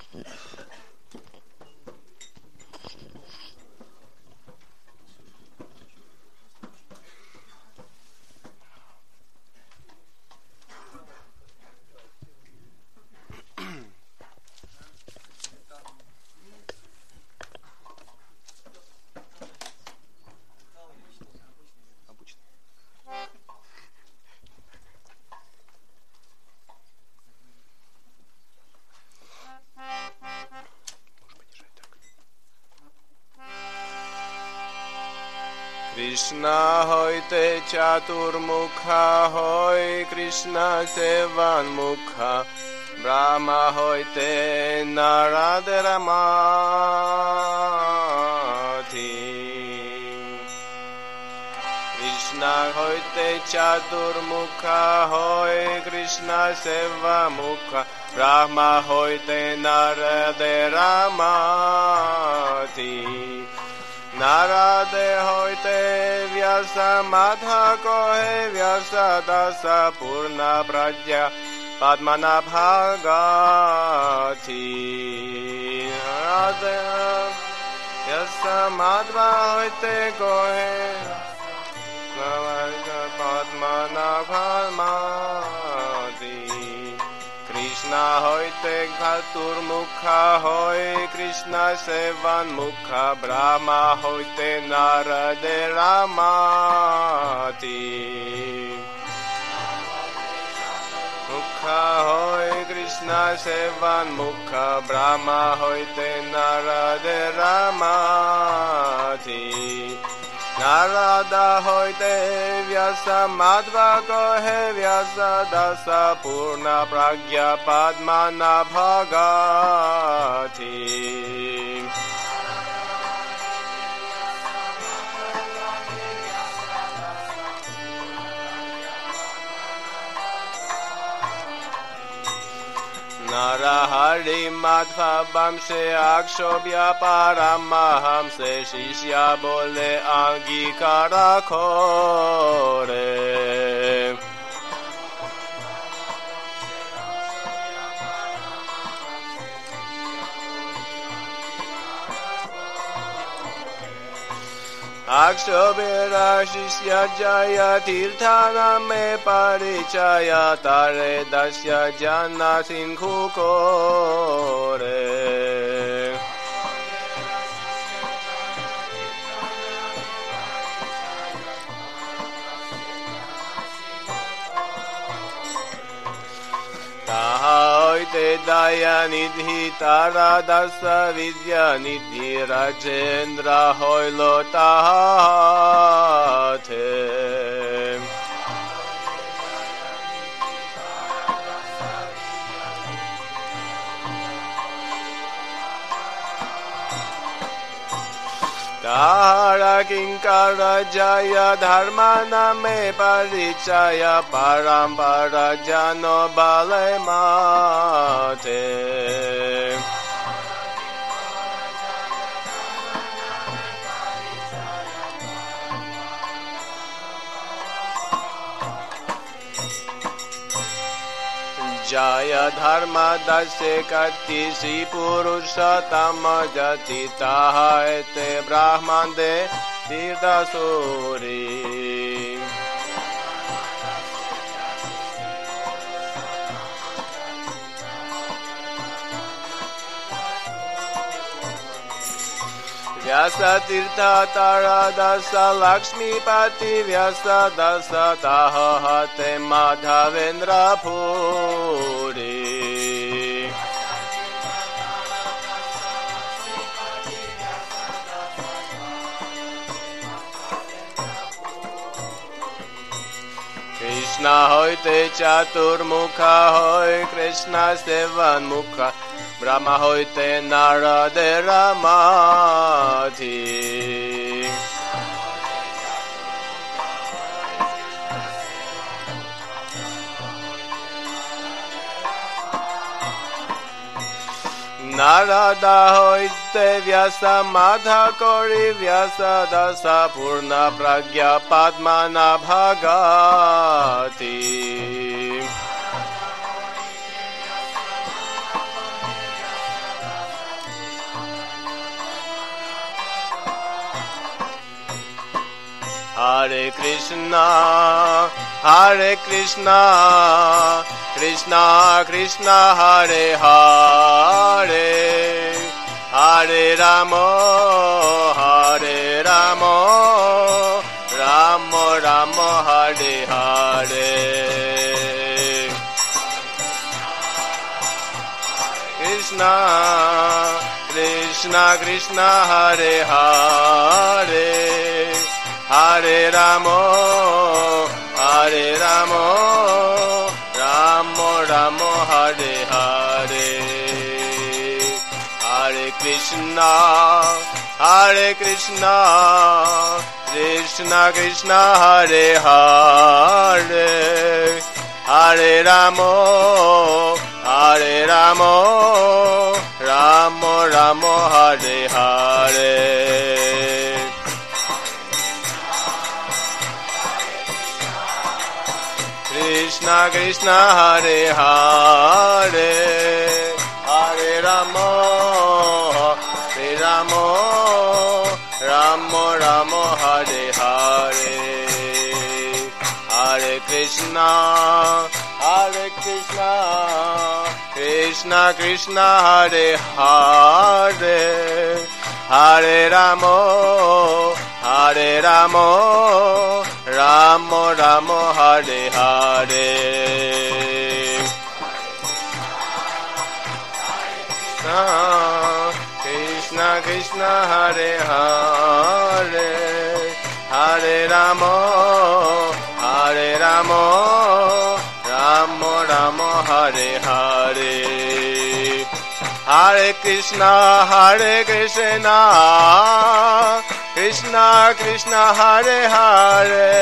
Krishna hoite chaturmukha hoy Krishna sevan mukha Brahma hoite Narada Ramati Krishna hoite chaturmukha hoy Krishna sevan mukha Brahma hoite Narada Ramati Narade hoite Vyasa Madha kohe Vyasa dasa Purna Prajya Padmana Bhagati Narade Vyasa Madha hoite kohe Padmana Bhagati Krishna hoite Ghaturmukha hoy Krishna sevan mukha Brahma hoite Narada Ramati Mukha hoy Krishna sevan mukha Brahma hoite Narada Ramati Narada hoite Vyasa Madhva kohe Vyasa dasa Purna Pragya Padmana Bhagati Narahari Madhva Bamse Akshobhya Paramahamse Shishya Bole Angikara Kore Akshobhya Shishya Jaya Tirthana Me Parichaya Tare Dasya Jana Sinkhu Kore Hoite Daya Nidhi Tara Dasa Vidya Nidhi Rajendra Hoilo Tahate Tara Kinkara Jaya Dharmana Me Parichaya Parampara Jano Bale Mate Jaya Dharma Dasya Kati Si Purushotama Jati Tahate Brahmande Tirthasuri Vyasa Tirtha Tara Dasa Lakshmi Pati Vyasa Dasa Tahate Madhavendra Puri Krishna hoite Chatur Mukha hoy Krishna Sevan Mukha Brahma hoite Narada Ramati Narada hoite Vyasa Madha Kori Vyasa Dasa Purna Pragya Padmana Bhagati Hare Krishna, Hare Krishna, Krishna Krishna Hare Hare, Hare Rama, Hare Rama, Rama Rama Hare Hare. Krishna, Krishna Krishna Hare Hare. Hare Ramo, Hare Ramo, Ramo Ramo Hare Hare. Hare Krishna, Hare Krishna, Krishna Krishna Hare Hare. Hare Ramo, Hare Ramo, Ramo Ramo Hare Hare. Krishna Krishna Hare Hare, Hare Ramo, Hare Ramo, Ramo Ramo Hare Hare. Hare Krishna, Hare Krishna, Krishna Krishna Hare Hare, Hare Ramo, Hare Ramo, Ramo Ramo Hare Hare. Krishna Krishna Hare Hare, Hare Ramo, Hare Ramo, Ramo Ramo Hare Hare. Hare Krishna, Hare Krishna, Krishna Krishna Hare Hare,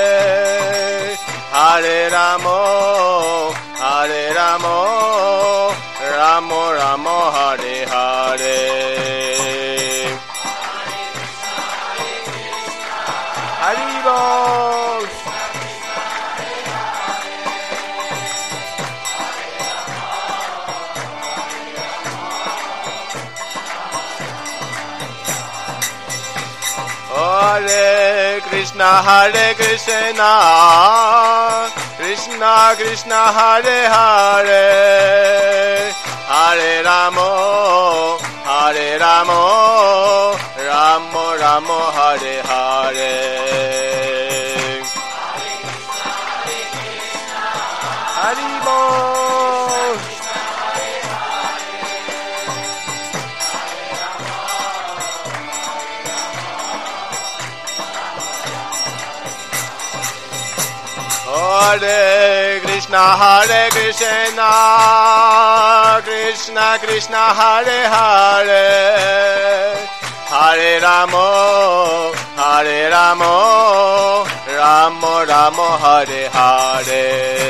Hare Ramo, Hare Ramo, Ramo Ramo Hare Hare. Hari Bol. Hare Krishna, Hare Krishna, Krishna Krishna Hare Hare, Hare Ramo, Hare Ramo, Ramo Ramo Hare Hare. Hari Bol. Hare Krishna, Hare Krishna, Krishna Krishna Hare Hare, Hare Ramo, Hare Ramo, Ramo Ramo Hare Hare.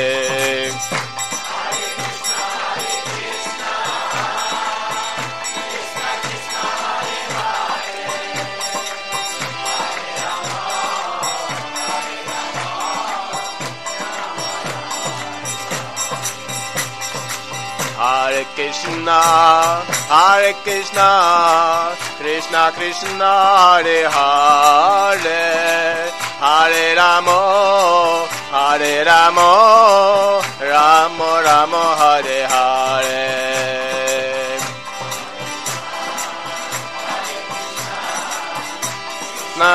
Hare Krishna, Hare Krishna, Krishna Krishna Hare Hare, Hare Ramo, Hare Ramo, Ramo Ramo Hare Hare.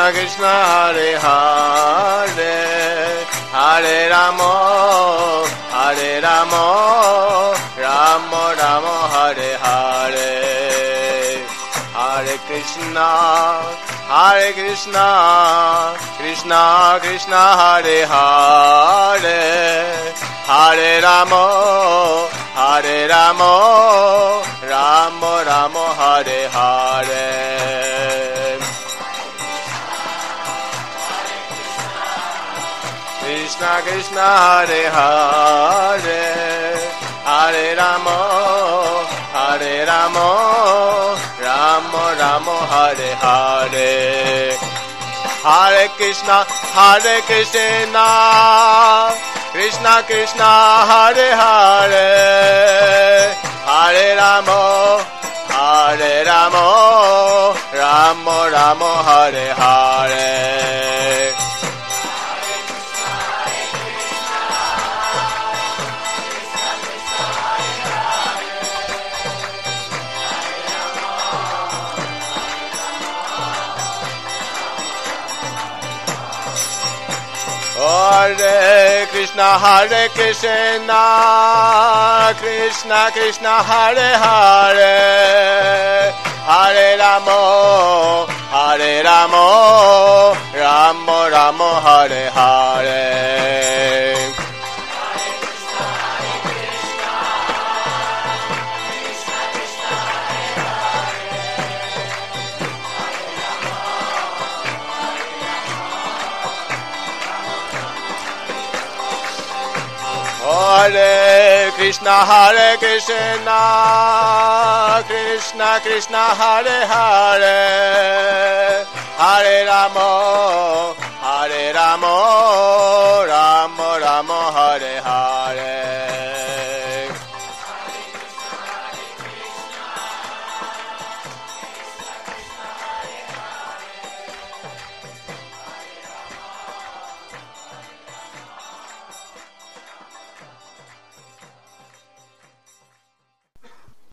Krishna Hare Hare Hare Rama Hare Rama Rama Rama Hare Hare Hare Krishna Hare Krishna Krishna Krishna Hare Hare Hare Rama Hare Rama Rama Rama Hare Hare Krishna Krishna Hare Hare Hare Rama Hare Rama Rama Rama Hare Hare Hare Krishna Hare Krishna Krishna Krishna Hare Hare Hare Rama Hare Rama Rama Rama Hare Hare Hare Krishna Hare Krishna Krishna Krishna Hare Hare Hare Rama Hare Rama Rama Rama Hare Hare Hare Krishna Hare Krishna Krishna Krishna Hare Hare Hare Rama Hare Rama Rama Rama Hare Hare